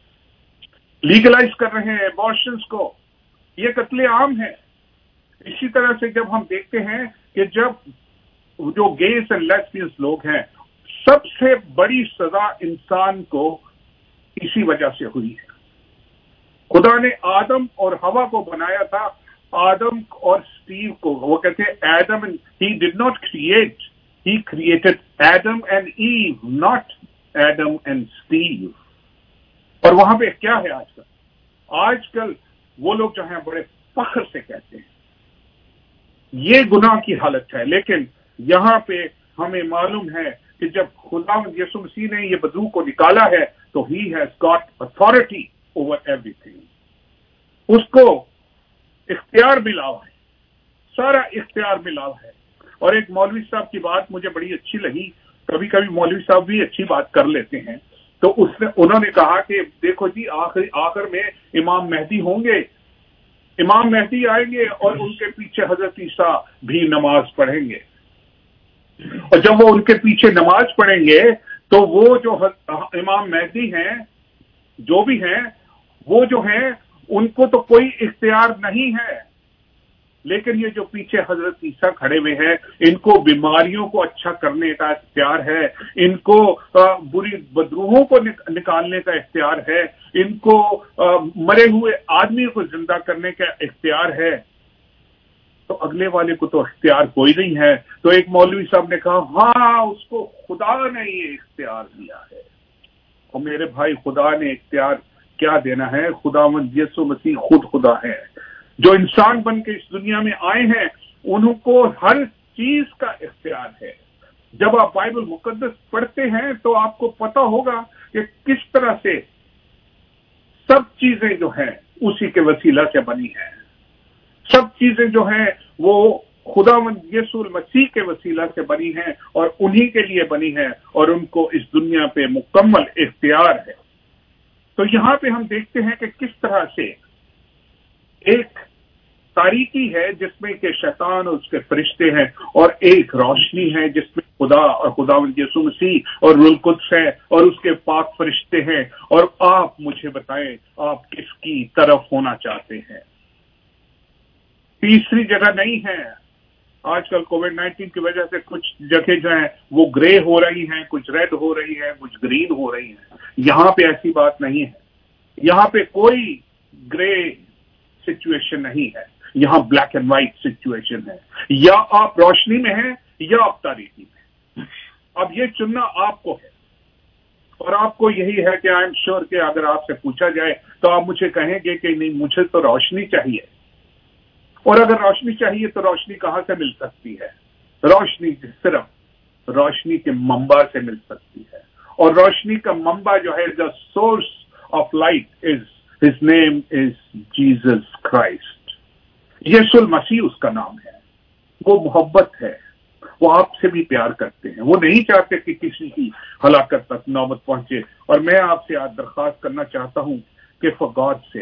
ہیں ابارشنز کو. یہ قتل عام ہے. اسی طرح سے جب ہم دیکھتے ہیں کہ جب جو گیز اینڈ لیسبینز لوگ ہیں، سب سے بڑی سزا انسان کو اسی وجہ سے ہوئی ہے. خدا نے آدم اور حوا کو بنایا تھا، آدم اور اسٹیو کو. وہ کہتے ہیں Adam and he did not create, he created Adam and Eve, not Adam and Steve. اور وہاں پہ کیا ہے آج کل وہ لوگ جو ہیں بڑے فخر سے کہتے ہیں یہ گناہ کی حالت ہے. لیکن یہاں پہ ہمیں معلوم ہے کہ جب خداوند یسوع مسیح نے یہ بدو کو نکالا ہے تو he has got authority over everything. اس کو اختیار ملا ہوا ہے، سارا اختیار ملا ہوا ہے. اور ایک مولوی صاحب کی بات مجھے بڑی اچھی لگی. کبھی کبھی مولوی صاحب بھی اچھی بات کر لیتے ہیں. تو انہوں نے کہا کہ دیکھو جی آخر میں امام مہدی ہوں گے، امام مہدی آئیں گے اور ان کے پیچھے حضرت عیسیٰ بھی نماز پڑھیں گے. اور جب وہ ان کے پیچھے نماز پڑھیں گے تو وہ جو امام مہدی ہیں جو بھی ہیں وہ جو ہیں ان کو تو کوئی اختیار نہیں ہے، لیکن یہ جو پیچھے حضرت عیسیٰ کھڑے ہوئے ہیں ان کو بیماریوں کو اچھا کرنے کا اختیار ہے، ان کو بری بدروحوں کو نکالنے کا اختیار ہے، ان کو مرے ہوئے آدمی کو زندہ کرنے کا اختیار ہے، تو اگلے والے کو تو اختیار کوئی نہیں ہے۔ تو ایک مولوی صاحب نے کہا ہاں اس کو خدا نے یہ اختیار دیا ہے۔ اور میرے بھائی خدا نے اختیار کیا دینا ہے؟ خداوند یسوع مسیح خود خدا ہے، جو انسان بن کے اس دنیا میں آئے ہیں انہوں کو ہر چیز کا اختیار ہے۔ جب آپ بائبل مقدس پڑھتے ہیں تو آپ کو پتا ہوگا کہ کس طرح سے سب چیزیں جو ہیں اسی کے وسیلہ سے بنی ہیں، سب چیزیں جو ہیں وہ خداوند یسوع مسیح کے وسیلہ سے بنی ہیں اور انہی کے لیے بنی ہیں، اور ان کو اس دنیا پہ مکمل اختیار ہے۔ تو یہاں پہ ہم دیکھتے ہیں کہ کس طرح سے ایک تاریکی ہے جس میں کہ شیطان اور اس کے فرشتے ہیں، اور ایک روشنی ہے جس میں خدا اور خداوند یسوع مسیح اور روح القدس ہے اور اس کے پاک فرشتے ہیں۔ اور آپ مجھے بتائیں آپ کس کی طرف ہونا چاہتے ہیں؟ تیسری جگہ نہیں ہے۔ آج کل کووڈ-19 کی وجہ سے کچھ جگہ جو ہیں وہ گرے ہو رہی ہیں، کچھ ریڈ ہو رہی ہیں، کچھ گرین ہو رہی ہیں۔ یہاں پہ ایسی بات نہیں ہے، یہاں پہ کوئی گرے سچویشن نہیں ہے، یہاں بلیک اینڈ وائٹ سچویشن ہے، یا آپ روشنی میں ہیں یا آپ تاریکی میں۔ اب یہ چننا آپ کو ہے، اور آپ کو یہی ہے کہ آئی ایم شیور کہ اگر آپ سے پوچھا جائے تو آپ مجھے کہیں گے کہ نہیں مجھے تو روشنی چاہیے، اور اگر روشنی چاہیے تو روشنی کہاں سے مل سکتی ہے؟ روشنی صرف روشنی کے منبع سے مل سکتی ہے، اور روشنی کا منبع جو ہے the source of light is his name is Jesus Christ. یسوع مسیح اس کا نام ہے، وہ محبت ہے، وہ آپ سے بھی پیار کرتے ہیں، وہ نہیں چاہتے کہ کسی کی ہلاکت تک نوبت پہنچے۔ اور میں آپ سے آج درخواست کرنا چاہتا ہوں کہ فار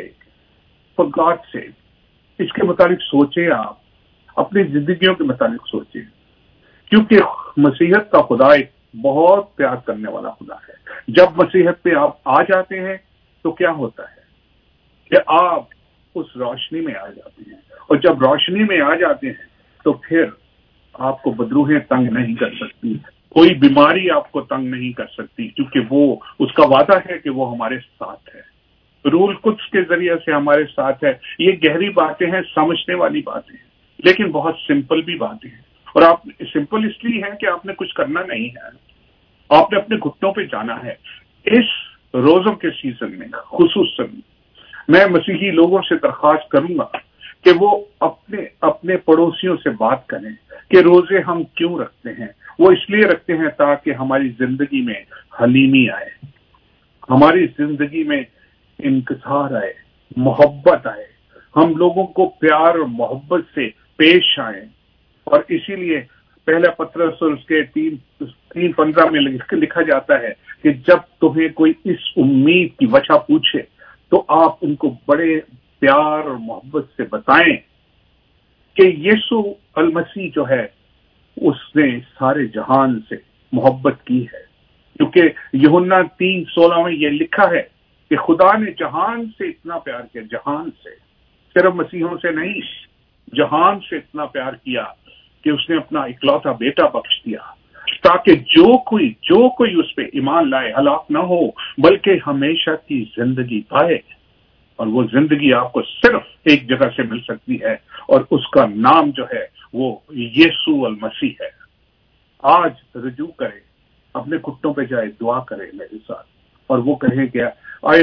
گاڈ سیک اس کے متعلق سوچیں، آپ اپنی زندگیوں کے متعلق سوچیں، کیونکہ مسیحیت کا خدا ایک بہت پیار کرنے والا خدا ہے۔ جب مسیحیت پہ آپ آ جاتے ہیں تو کیا ہوتا ہے کہ آپ اس روشنی میں آ جاتے ہیں، اور جب روشنی میں آ جاتے ہیں تو پھر آپ کو بدروہیں تنگ نہیں کر سکتی، کوئی بیماری آپ کو تنگ نہیں کر سکتی، کیونکہ وہ اس کا وعدہ ہے کہ وہ ہمارے ساتھ ہے، روح القدس کے ذریعے سے ہمارے ساتھ ہے۔ یہ گہری باتیں ہیں، سمجھنے والی باتیں ہیں، لیکن بہت سمپل بھی باتیں ہیں، اور آپ سمپل اس لیے ہیں کہ آپ نے کچھ کرنا نہیں ہے، آپ نے اپنے گھٹنوں پہ جانا ہے۔ اس روزوں کے سیزن میں خصوصاً میں مسیحی لوگوں سے درخواست کروں گا کہ وہ اپنے پڑوسیوں سے بات کریں کہ روزے ہم کیوں رکھتے ہیں۔ وہ اس لیے رکھتے ہیں تاکہ ہماری زندگی میں حلیمی آئے، ہماری زندگی میں انکسار آئے، محبت آئے، ہم لوگوں کو پیار اور محبت سے پیش آئیں۔ اور اسی لیے پہلا پترس اور اس کے 3:15 میں لکھا جاتا ہے کہ جب تمہیں کوئی اس امید کی وجہ پوچھے تو آپ ان کو بڑے پیار اور محبت سے بتائیں کہ یسوع المسیح جو ہے اس نے سارے جہان سے محبت کی ہے، کیونکہ یوحنا 3:16 میں یہ لکھا ہے کہ خدا نے جہان سے اتنا پیار کیا، جہان سے، صرف مسیحوں سے نہیں، جہان سے اتنا پیار کیا کہ اس نے اپنا اکلوتا بیٹا بخش دیا، تاکہ جو کوئی اس پہ ایمان لائے ہلاک نہ ہو بلکہ ہمیشہ کی زندگی پائے۔ اور وہ زندگی آپ کو صرف ایک جگہ سے مل سکتی ہے، اور اس کا نام جو ہے وہ یسوع المسیح ہے۔ آج رجوع کرے، اپنے گھٹنوں پہ جائے، دعا کرے میرے ساتھ، اور وہ کہے کہ اے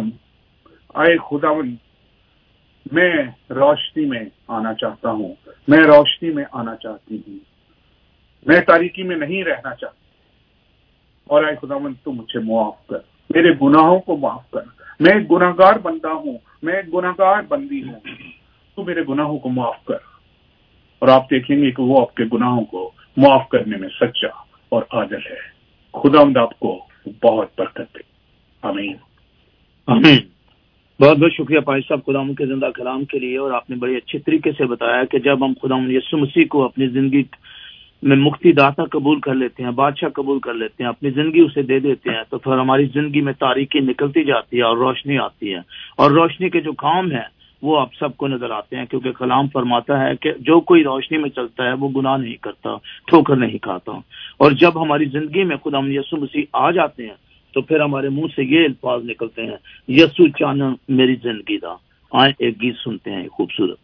خداوند میں روشنی میں آنا چاہتا ہوں، میں روشنی میں آنا چاہتی ہوں، میں تاریکی میں نہیں رہنا چاہتا، اور اے خداوند تو مجھے معاف کر، میرے گناہوں کو معاف کر، میں ایک گناہگار بندہ ہوں، میں ایک گناہگار بندی ہوں، تو میرے گناہوں کو معاف کر۔ اور آپ دیکھیں گے کہ وہ آپ کے گناہوں کو معاف کرنے میں سچا اور عادل ہے۔ خداوند آپ کو بہت برکت دے، آمین آمین۔ بہت بہت شکریہ پائی صاحب خداوند کے زندہ کلام کے لیے، اور آپ نے بڑے اچھے طریقے سے بتایا کہ جب ہم خداوند یسوع مسیح کو اپنی زندگی میں مفتی داتا قبول کر لیتے ہیں، بادشاہ قبول کر لیتے ہیں، اپنی زندگی اسے دے دیتے ہیں، تو پھر ہماری زندگی میں تاریکی نکلتی جاتی ہے اور روشنی آتی ہے، اور روشنی کے جو کام ہیں وہ آپ سب کو نظر آتے ہیں، کیونکہ کلام فرماتا ہے کہ جو کوئی روشنی میں چلتا ہے وہ گناہ نہیں کرتا، ٹھوکر نہیں کھاتا۔ اور جب ہماری زندگی میں خدا یسوع مسیح آ جاتے ہیں تو پھر ہمارے منہ سے یہ الفاظ نکلتے ہیں، یسوع چانا میری زندگی دا۔ آئیں ایک گیت سنتے ہیں خوبصورت۔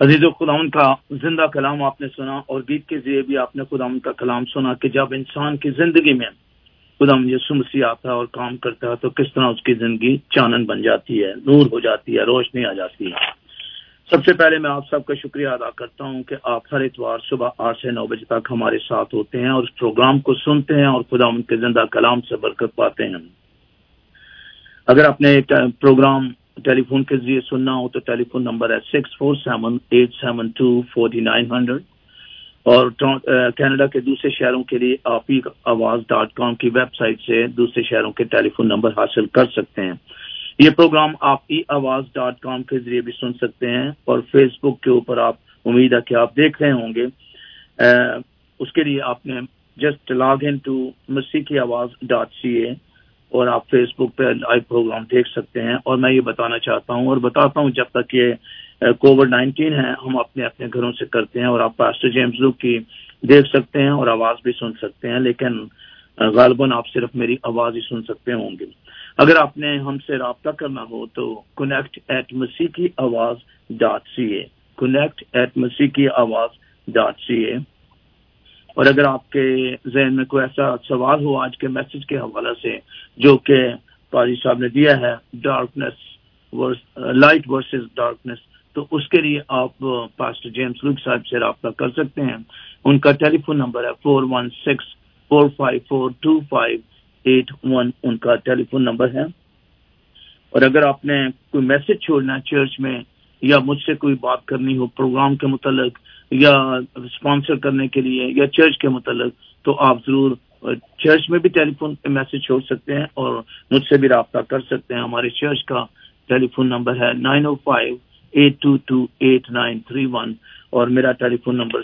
عزیزو، خداوند کا زندہ کلام آپ نے سنا اور گیت کے ذریعے بھی آپ نے خداوند کا کلام سنا کہ جب انسان کی زندگی میں خداوند یسوع مسیح آتا ہے اور کام کرتا ہے تو کس طرح اس کی زندگی چانن بن جاتی ہے، نور ہو جاتی ہے، روشنی آ جاتی ہے۔ سب سے پہلے میں آپ سب کا شکریہ ادا کرتا ہوں کہ آپ ہر اتوار صبح 8 سے 9 بجے تک ہمارے ساتھ ہوتے ہیں اور اس پروگرام کو سنتے ہیں اور خداوند کے زندہ کلام سے برکت پاتے ہیں۔ اگر آپ نے پروگرام ٹیلی فون کے ذریعے سننا ہو تو ٹیلی فون نمبر ہے 6478724900 اور کینیڈا کے دوسرے شہروں کے لیے آپ ہی آواز.com کی ویب سائٹ سے دوسرے شہروں کے ٹیلی فون نمبر حاصل کر سکتے ہیں۔ یہ پروگرام آپ ہی آواز.com کے ذریعے بھی سن سکتے ہیں اور فیس بک کے اوپر آپ امید ہے کہ آپ دیکھ رہے ہوں گے۔ اس کے لیے آپ نے just log in to masikiawaz.ca اور آپ فیس بک پہ لائیو پروگرام دیکھ سکتے ہیں۔ اور میں یہ بتانا چاہتا ہوں اور بتاتا ہوں جب تک یہ کووڈ-19 ہے ہم اپنے اپنے گھروں سے کرتے ہیں اور آپ پاسٹر جیمز لوگ کی دیکھ سکتے ہیں اور آواز بھی سن سکتے ہیں، لیکن غالباً آپ صرف میری آواز ہی سن سکتے ہوں گے۔ اگر آپ نے ہم سے رابطہ کرنا ہو تو connect@masikiawaz.ca connect@masikiawaz.ca اور اگر آپ کے ذہن میں کوئی ایسا سوال ہو آج کے میسج کے حوالے سے جو کہ قاضی صاحب نے دیا ہے لائٹ ورسز ڈارکنیس، تو اس کے لیے آپ پاسٹر جیمز لوک صاحب سے رابطہ کر سکتے ہیں۔ ان کا ٹیلی فون نمبر ہے 416-454-2581 ان کا ٹیلی فون نمبر ہے۔ اور اگر آپ نے کوئی میسج چھوڑنا ہے چرچ میں یا مجھ سے کوئی بات کرنی ہو پروگرام کے متعلق یا اسپانسر کرنے کے لیے یا چرچ کے متعلق، تو آپ ضرور چرچ میں بھی ٹیلی فون پہ میسج چھوڑ سکتے ہیں اور مجھ سے بھی رابطہ کر سکتے ہیں۔ ہمارے چرچ کا ٹیلی فون نمبر ہے 905-822-8931 اور میرا ٹیلی فون نمبر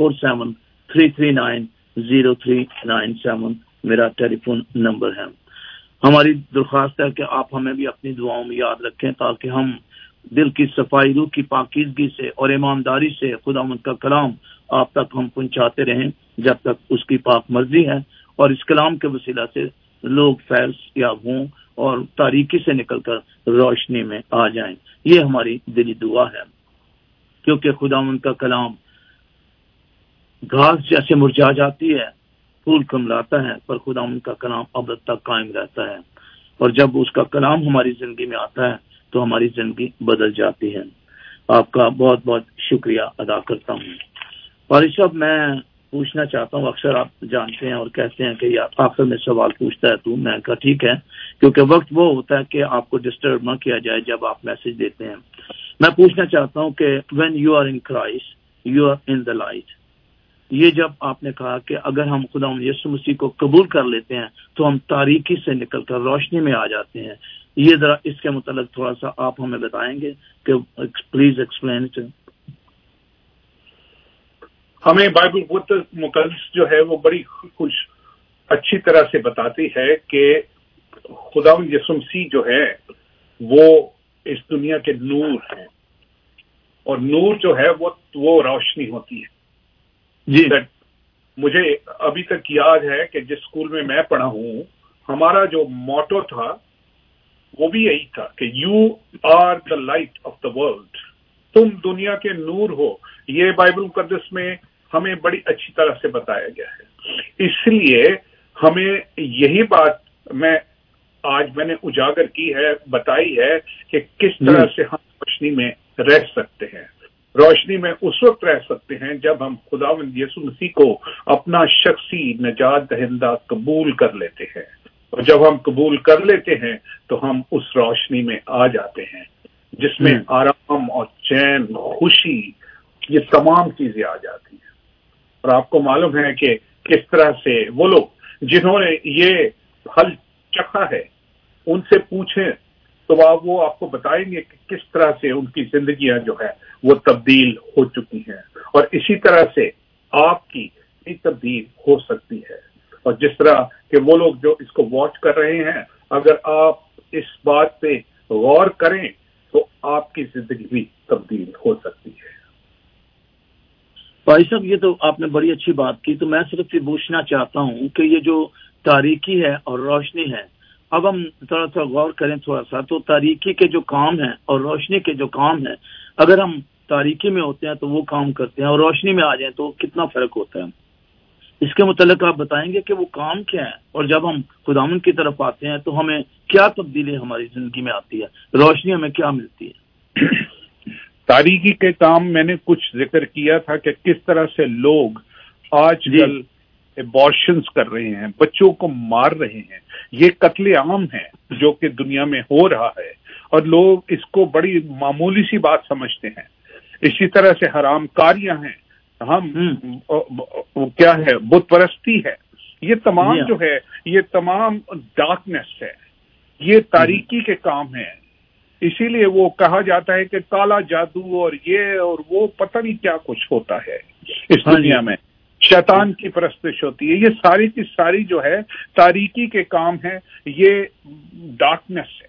647-339-0397 میرا ٹیلی فون نمبر ہے۔ ہماری درخواست ہے کہ آپ ہمیں بھی اپنی دعاؤں میں یاد رکھیں تاکہ ہم دل کی صفائی، روح کی پاکیزگی سے اور ایمانداری سے خداوند کا کلام آپ تک ہم پہنچاتے رہیں جب تک اس کی پاک مرضی ہے، اور اس کلام کے وسیلہ سے لوگ فیض یاب ہوں اور تاریکی سے نکل کر روشنی میں آ جائیں۔ یہ ہماری دلی دعا ہے، کیونکہ خداوند کا کلام گھاس جیسے مرجھا جاتی ہے، پھول کملاتا ہے، پر خداوند کا کلام ابد تک قائم رہتا ہے، اور جب اس کا کلام ہماری زندگی میں آتا ہے تو ہماری زندگی بدل جاتی ہے۔ آپ کا بہت بہت شکریہ ادا کرتا ہوں۔ فارغ صاحب، میں پوچھنا چاہتا ہوں، اکثر آپ جانتے ہیں اور کہتے ہیں کہ یار آخر میں سوال پوچھتا ہے تو، میں کہا ٹھیک ہے، کیونکہ وقت وہ ہوتا ہے کہ آپ کو ڈسٹرب نہ کیا جائے جب آپ میسج دیتے ہیں۔ میں پوچھنا چاہتا ہوں کہ when you are in Christ you are in the light، یہ جب آپ نے کہا کہ اگر ہم خداوند یسوع مسیح کو قبول کر لیتے ہیں تو ہم تاریکی سے نکل کر روشنی میں آ جاتے ہیں، یہ ذرا اس کے متعلق تھوڑا سا آپ ہمیں بتائیں گے کہ پلیز ایکسپلین اٹ۔ ہمیں بائبل مقدس جو ہے وہ بڑی خوش اچھی طرح سے بتاتی ہے کہ خداوند یسوع مسیح جو ہے وہ اس دنیا کے نور ہیں، اور نور جو ہے وہ روشنی ہوتی ہے۔ جی، مجھے ابھی تک یاد ہے کہ جس اسکول میں میں پڑھا ہوں ہمارا جو موٹو تھا وہ بھی یہی تھا کہ you are the light of the world, تم دنیا کے نور ہو۔ یہ بائبل مقدس میں ہمیں بڑی اچھی طرح سے بتایا گیا ہے، اس لیے ہمیں یہی بات آج میں نے اجاگر کی ہے، بتائی ہے کہ کس طرح سے ہم روشنی میں رہ سکتے ہیں۔ روشنی میں اس وقت رہ سکتے ہیں جب ہم خداوند یسوع مسیح کو اپنا شخصی نجات دہندہ قبول کر لیتے ہیں، اور جب ہم قبول کر لیتے ہیں تو ہم اس روشنی میں آ جاتے ہیں جس میں آرام اور چین، خوشی، یہ تمام چیزیں آ جاتی ہیں۔ اور آپ کو معلوم ہے کہ کس طرح سے وہ لوگ جنہوں نے یہ پھل چکھا ہے ان سے پوچھیں تو وہ آپ کو بتائیں گے کہ کس طرح سے ان کی زندگیاں جو ہے وہ تبدیل ہو چکی ہیں، اور اسی طرح سے آپ کی بھی تبدیل ہو سکتی ہے۔ اور جس طرح کہ وہ لوگ جو اس کو واچ کر رہے ہیں، اگر آپ اس بات پہ غور کریں تو آپ کی زندگی بھی تبدیل ہو سکتی ہے۔ بھائی صاحب، یہ تو آپ نے بڑی اچھی بات کی، تو میں صرف یہ پوچھنا چاہتا ہوں کہ یہ جو تاریکی ہے اور روشنی ہے، اب ہم تھوڑا سا غور کریں تھوڑا سا، تو تاریکی کے جو کام ہیں اور روشنی کے جو کام ہیں، اگر ہم تاریکی میں ہوتے ہیں تو وہ کام کرتے ہیں اور روشنی میں آ جائیں تو کتنا فرق ہوتا ہے. اس کے متعلق آپ بتائیں گے کہ وہ کام کیا ہے اور جب ہم خداوند کی طرف آتے ہیں تو ہمیں کیا تبدیلی ہماری زندگی میں آتی ہے, روشنی ہمیں کیا ملتی ہے؟ تاریکی کے کام میں نے کچھ ذکر کیا تھا کہ کس طرح سے لوگ آج کل ایبارشنز کر رہے ہیں, بچوں کو مار رہے ہیں. یہ قتل عام ہے جو کہ دنیا میں ہو رہا ہے اور لوگ اس کو بڑی معمولی سی بات سمجھتے ہیں. اسی طرح سے حرام کاریاں ہیں, ہم کیا ہے, بت پرستی ہے. یہ تمام جو ہے یہ تمام ڈارکنیس ہے, یہ تاریکی کے کام ہیں. اسی لیے وہ کہا جاتا ہے کہ کالا جادو اور یہ اور وہ پتہ نہیں کیا کچھ ہوتا ہے اس دنیا میں, شیطان کی پرستش ہوتی ہے. یہ ساری کی ساری جو ہے تاریکی کے کام ہیں, یہ ڈارکنیس ہے.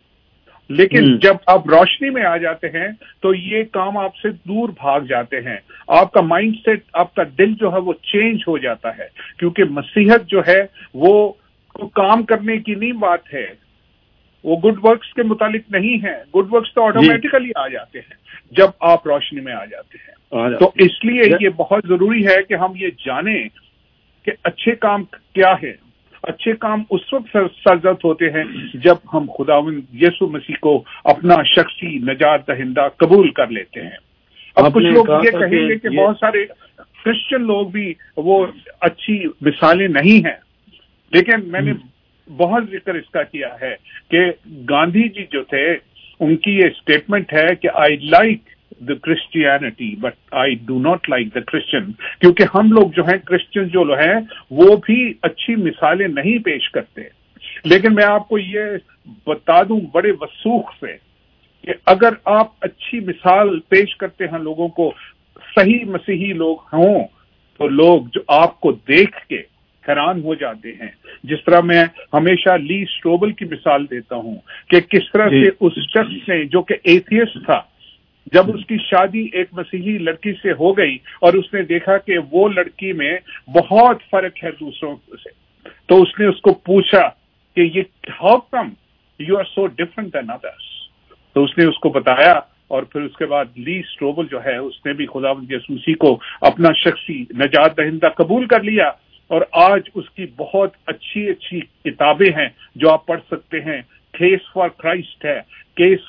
لیکن جب آپ روشنی میں آ جاتے ہیں تو یہ کام آپ سے دور بھاگ جاتے ہیں. آپ کا مائنڈ سیٹ, آپ کا دل جو ہے وہ چینج ہو جاتا ہے, کیونکہ مسیحت جو ہے وہ کام کرنے کی نہیں بات ہے, وہ گڈ ورکس کے متعلق نہیں ہے. گڈ ورکس تو آٹومیٹیکلی آ جاتے ہیں جب آپ روشنی میں آ جاتے ہیں. تو اس لیے یہ بہت ضروری ہے کہ ہم یہ جانیں کہ اچھے کام کیا ہے. اچھے کام اس وقت سرزد ہوتے ہیں جب ہم خداوند یسوع مسیح کو اپنا شخصی نجات دہندہ قبول کر لیتے ہیں. اب کچھ لوگ یہ کہیں گے کہ بہت سارے کرسچن لوگ بھی وہ اچھی مثالیں نہیں ہیں, لیکن میں نے بہت ذکر اس کا کیا ہے کہ گاندھی جی جو تھے ان کی یہ اسٹیٹمنٹ ہے کہ I like the Christianity but I do not like the Christian, کیونکہ ہم لوگ جو ہیں کرسچن جو ہیں وہ بھی اچھی مثالیں نہیں پیش کرتے. لیکن میں آپ کو یہ بتا دوں بڑے وثوق سے کہ اگر آپ اچھی مثال پیش کرتے ہیں لوگوں کو, صحیح مسیحی لوگ ہوں, تو لوگ جو آپ کو دیکھ کے حیران ہو جاتے ہیں. جس طرح میں ہمیشہ لی اسٹروبل کی مثال دیتا ہوں کہ کس طرح سے اس شخص نے جو کہ ایتھیسٹ تھا, جب اس کی شادی ایک مسیحی لڑکی سے ہو گئی اور اس نے دیکھا کہ وہ لڑکی میں بہت فرق ہے دوسروں سے, تو اس نے اس کو پوچھا کہ یہ how come you are so different than others. تو اس نے اس کو بتایا اور پھر اس کے بعد لی اسٹروبل جو ہے اس نے بھی خداوند یسوع مسیح کو اپنا شخصی نجات دہندہ قبول کر لیا. اور آج اس کی بہت اچھی اچھی کتابیں ہیں جو آپ پڑھ سکتے ہیں. کیس فار کرائسٹ ہے, کیس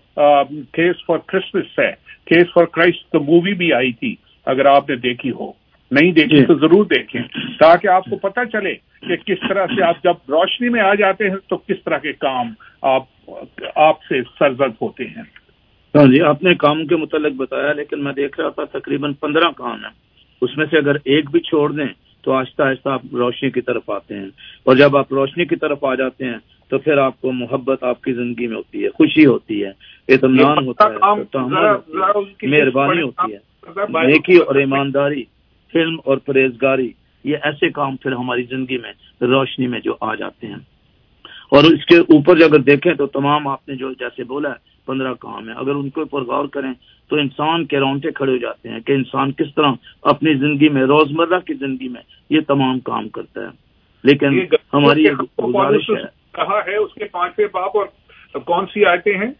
فار کرسمس ہے, کیس فار کرائسٹ تو مووی بھی آئی تھی, اگر آپ نے دیکھی ہو. نہیں دیکھی تو ضرور دیکھیں تاکہ آپ کو پتہ چلے کہ کس طرح سے آپ جب روشنی میں آ جاتے ہیں تو کس طرح کے کام آپ سے سرزد ہوتے ہیں. ہاں جی, آپ نے کام کے متعلق بتایا, لیکن میں دیکھ رہا تھا تقریباً 15 کام ہیں, اس میں سے اگر ایک بھی چھوڑ دیں تو آہستہ آہستہ آپ روشنی کی طرف آتے ہیں. اور جب آپ روشنی کی طرف آ جاتے ہیں تو پھر آپ کو محبت آپ کی زندگی میں ہوتی ہے, خوشی ہوتی ہے, اطمینان ہوتا ہے, مہربانی ہوتی ہے, نیکی اور ایمانداری, علم اور پرہیزگاری. یہ ایسے کام پھر ہماری زندگی میں روشنی میں جو آ جاتے ہیں. اور اس کے اوپر اگر دیکھیں تو تمام آپ نے جو جیسے بولا ہے 15 کام ہیں, اگر ان کے اوپر غور کریں تو انسان کے رونگٹے کھڑے ہو جاتے ہیں کہ انسان کس طرح اپنی زندگی میں, روزمرہ کی زندگی میں یہ تمام کام کرتا ہے. لیکن ہماری گزارش ہے, کہا ہے اس کے 5ویں باب اور کون سی آیتیں ہیں؟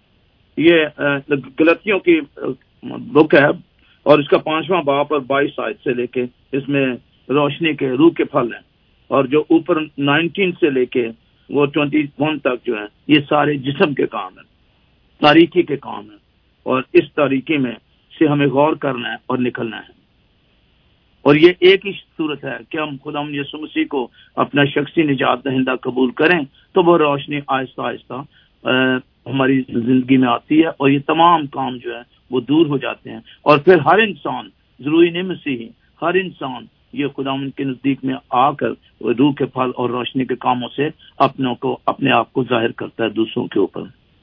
یہ غلطیوں کی بک ہے اور اس کا 5واں باب اور 22 آیت سے لے کے اس میں روشنی کے روح کے پھل ہیں, اور جو اوپر 19 سے لے کے وہ 21 تک جو ہیں یہ سارے جسم کے کام ہیں, تاریکی کے کام ہیں. اور اس تاریکی میں سے ہمیں غور کرنا ہے اور نکلنا ہے. اور یہ ایک ہی صورت ہے کہ ہم خداوند یسوع مسیح کو اپنا شخصی نجات دہندہ قبول کریں تو وہ روشنی آہستہ آہستہ ہماری زندگی میں آتی ہے اور یہ تمام کام جو ہے وہ دور ہو جاتے ہیں. اور پھر ہر انسان, ضروری نہیں مسیحی, ہر انسان یہ خداوند کے نزدیک میں آ کر روح کے پھل اور روشنی کے کاموں سے اپنے آپ کو ظاہر کرتا ہے دوسروں کے اوپر.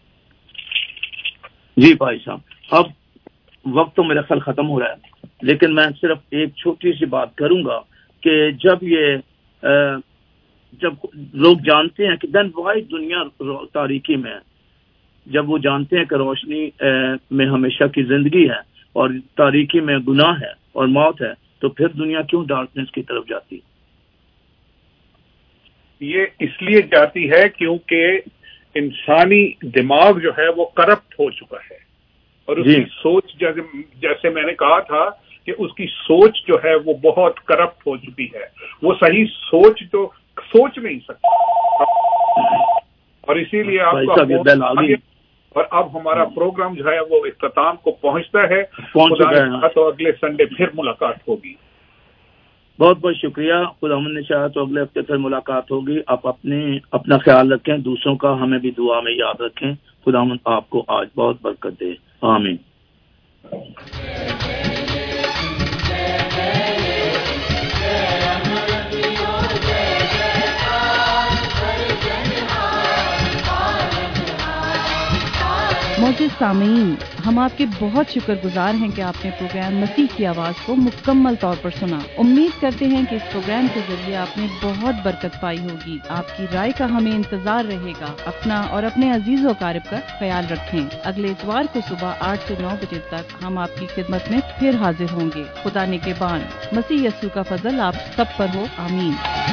جی بھائی صاحب, اب وقت تو میرا خیال ختم ہو رہا ہے, لیکن میں صرف ایک چھوٹی سی بات کروں گا کہ جب لوگ جانتے ہیں کہ دن وائی دنیا تاریکی میں, جب وہ جانتے ہیں کہ روشنی میں ہمیشہ کی زندگی ہے اور تاریکی میں گناہ ہے اور موت ہے, تو پھر دنیا کیوں ڈارکنیس کی طرف جاتی؟ یہ اس لیے جاتی ہے کیونکہ انسانی دماغ جو ہے وہ کرپٹ ہو چکا ہے. اور اس کی سوچ جیسے میں نے کہا تھا کہ اس کی سوچ جو ہے وہ بہت کرپٹ ہو چکی ہے، وہ صحیح سوچ نہیں سکتا، اور اسی لیے آپ کا اور اب ہمارا پروگرام جو ہے وہ اختتام کو پہنچتا ہے، تو اگلے سنڈے پھر ملاقات ہوگی۔ بہت بہت شکریہ، خداوند نے چاہا تو اگلے ہفتے پھر ملاقات ہوگی۔ آپ اپنا خیال رکھیں، دوسروں کا ہمیں بھی دعا میں یاد رکھیں۔ خداوند آپ کو آج بہت برکت دے، آمین۔ معزز سامعین، ہم آپ کے بہت شکر گزار ہیں کہ آپ نے پروگرام مسیح کی آواز کو مکمل طور پر سنا۔ امید کرتے ہیں کہ اس پروگرام کے ذریعے آپ نے بہت برکت پائی ہوگی۔ آپ کی رائے کا ہمیں انتظار رہے گا۔ اپنا اور اپنے عزیز و اقارب کا خیال رکھیں۔ اگلے اتوار کو صبح 8 سے 9 بجے تک ہم آپ کی خدمت میں پھر حاضر ہوں گے۔ خدا نے کے بان، مسیح یسوع کا فضل آپ سب پر ہو، آمین۔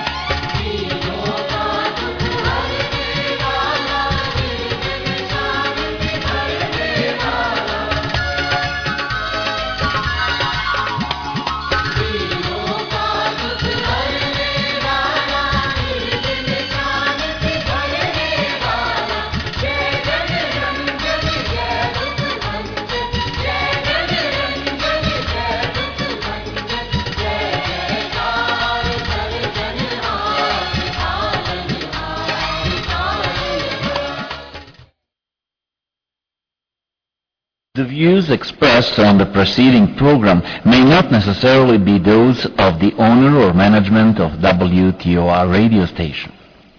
The views expressed on the preceding program may not necessarily be those of the owner or management of WTOR radio station.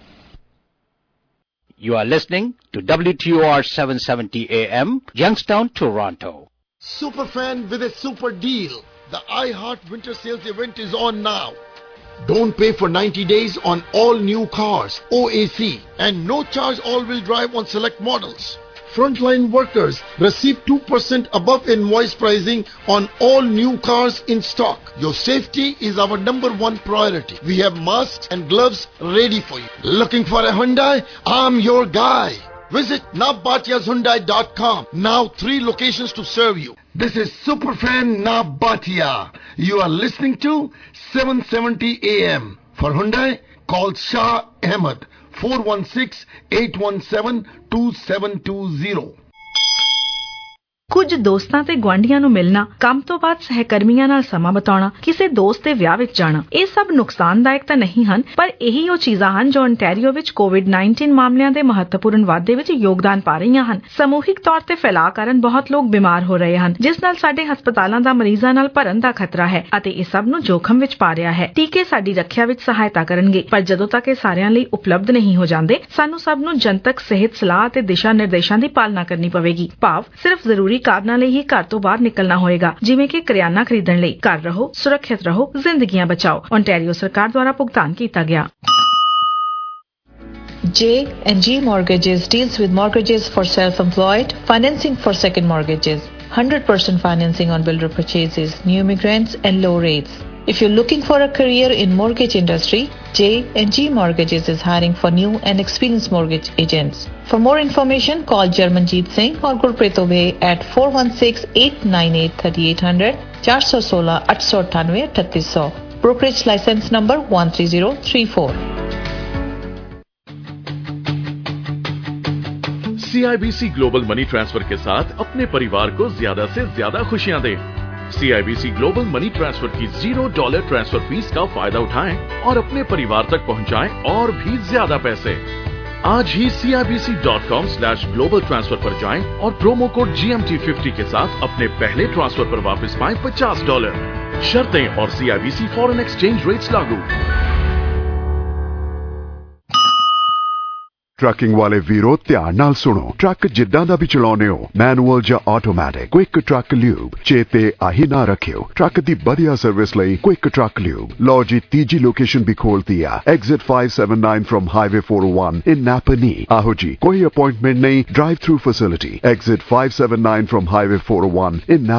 You are listening to WTOR 770 AM, Youngstown, Toronto. Superfan with a super deal. The iHeart Winter Sales event is on now. Don't pay for 90 days on all new cars, OAC, and no charge all-wheel drive on select models. Frontline workers receive 2% above invoice pricing on all new cars in stock. Your safety is our #1 priority. We have masks and gloves ready for you. Looking for a Hyundai? I'm your guy. Visit nabatiahyundai.com. Now 3 locations to serve you. This is Superfan Nabatia. You are listening to 770 AM. For Hyundai, call Shah Ahmed. 416-817-2720. ਕੁਝ ਦੋਸਤਾਂ ਤੇ ਗੁਆਂਢੀਆਂ ਨੂੰ ਮਿਲਣਾ, ਕੰਮ ਤੋਂ ਬਾਅਦ ਸਹਿਕਰਮੀਆਂ ਨਾਲ ਸਮਾਂ ਬਿਤਾਉਣਾ, ਕਿਸੇ ਦੋਸਤ ਦੇ ਵਿਆਹ ਵਿੱਚ ਜਾਣਾ, ਇਹ ਸਭ ਨੁਕਸਾਨਦਾਇਕ ਤਾਂ ਨਹੀਂ ਹਨ, ਪਰ ਇਹੀ ਉਹ ਚੀਜ਼ਾਂ ਹਨ ਜੋ ontario ਵਿੱਚ COVID-19 ਮਾਮਲਿਆਂ ਦੇ ਮਹੱਤਵਪੂਰਨ ਵਾਧੇ ਵਿੱਚ ਯੋਗਦਾਨ ਪਾ ਰਹੀਆਂ ਹਨ। ਸਮੂਹਿਕ ਤੌਰ ਤੇ ਫੈਲਾਅ ਕਾਰਨ ਬਹੁਤ ਲੋਕ ਬਿਮਾਰ ਹੋ ਰਹੇ ਹਨ, ਜਿਸ ਨਾਲ ਸਾਡੇ ਹਸਪਤਾਲਾਂ ਦਾ ਮਰੀਜ਼ਾਂ ਨਾਲ ਭਰਨ ਦਾ ਖਤਰਾ ਹੈ ਅਤੇ ਇਹ ਸਭ ਨੂੰ ਜੋਖਮ ਵਿੱਚ ਪਾ ਰਿਹਾ ਹੈ। ਟੀਕੇ ਸਾਡੀ ਰੱਖਿਆ ਵਿੱਚ ਸਹਾਇਤਾ ਕਰਨਗੇ, ਪਰ ਜਦੋਂ ਤੱਕ ਇਹ ਸਾਰਿਆਂ ਲਈ ਉਪਲਬਧ ਨਹੀਂ ਹੋ ਜਾਂਦੇ, ਸਾਨੂੰ ਸਭ ਨੂੰ ਜਨਤਕ ਸਿਹਤ ਸਲਾਹ ਅਤੇ ਦਿਸ਼ਾ ਨਿਰਦੇਸ਼ਾਂ ਦੀ ਪਾਲਣਾ ਕਰਨੀ ਪਵੇਗੀ। ਭਾਵ ਸਿਰਫ ਜ਼ਰੂਰੀ ਕਾਰਨਾਂ ਲਈ ਹੀ ਘਰ ਤੋਂ ਬਾਹਰ ਨਿਕਲਣਾ ਹੋਏਗਾ, ਜਿਵੇਂ ਕਿ ਕਰਿਆਨਾ ਖਰੀਦਣ ਲਈ। ਘਰ ਰਹੋ, ਸੁਰੱਖਿਅਤ ਰਹੋ, ਜ਼ਿੰਦਗੀਆਂ ਬਚਾਓ। ontario ਸਰਕਾਰ ਦੁਆਰਾ ਭੁਗਤਾਨ ਕੀਤਾ ਗਿਆ। J&G Mortgages deals with mortgages for self-employed, financing for second mortgages, 100% financing on builder purchases, new immigrants and low rates. If you're looking for a career in mortgage industry, J&G Mortgages is hiring for new and experienced mortgage agents. For more information, call Jarmanjeet Singh or Gurpreet Obey at 416-898-3800, 416-898-3800. Brokerage license number 13034. CIBC global money transfer के साथ अपने परिवार को ज्यादा से ज्यादा खुशियां दें। CIBC ग्लोबल मनी ट्रांसफर की $0 ट्रांसफर फीस का फायदा उठाएं और अपने परिवार तक पहुंचाएं और भी ज्यादा पैसे। आज ही CIBC.com/global transfer पर जाएं और प्रोमो कोड GMT50 के साथ अपने पहले ट्रांसफर पर वापस पाएं $50। शर्तें और CIBC फॉरेन एक्सचेंज रेट्स लागू। ਟਰੱਕਿੰਗ ਵਾਲੇ ਵੀਰੋ ਧਿਆਨ ਨਾਲ ਸੁਣੋ। ਟਰੱਕ ਜਿੱਦਾਂ ਦਾ ਵੀ ਚਲਾਉਨੇ ਹੋ, ਮੈਨੂਅਲ ਜਾਂ ਆਟੋਮੈਟਿਕ, ਕੁਇਕ ਟਰੱਕ ਲਿਊਬ ਚੇਤੇ ਆਹੀ ਨਾ ਰੱਖਿਓ। ਟਰੱਕ ਦੀ ਵਧੀਆ ਸਰਵਿਸ ਲਈ ਕੁਇਕ ਟਰੱਕ ਲਿਊਬ। ਲਓ ਜੀ, ਤੀਜੀ ਲੋਕੇਸ਼ਨ ਵੀ ਖੋਲਤੀ ਆ, exit 579 from highway 401 in Napanee. ਆਹੋ ਜੀ, ਕੋਈ ਅਪਾਇੰਟਮੈਂਟ ਨਹੀਂ, drive through facility, exit 579 from highway 401 in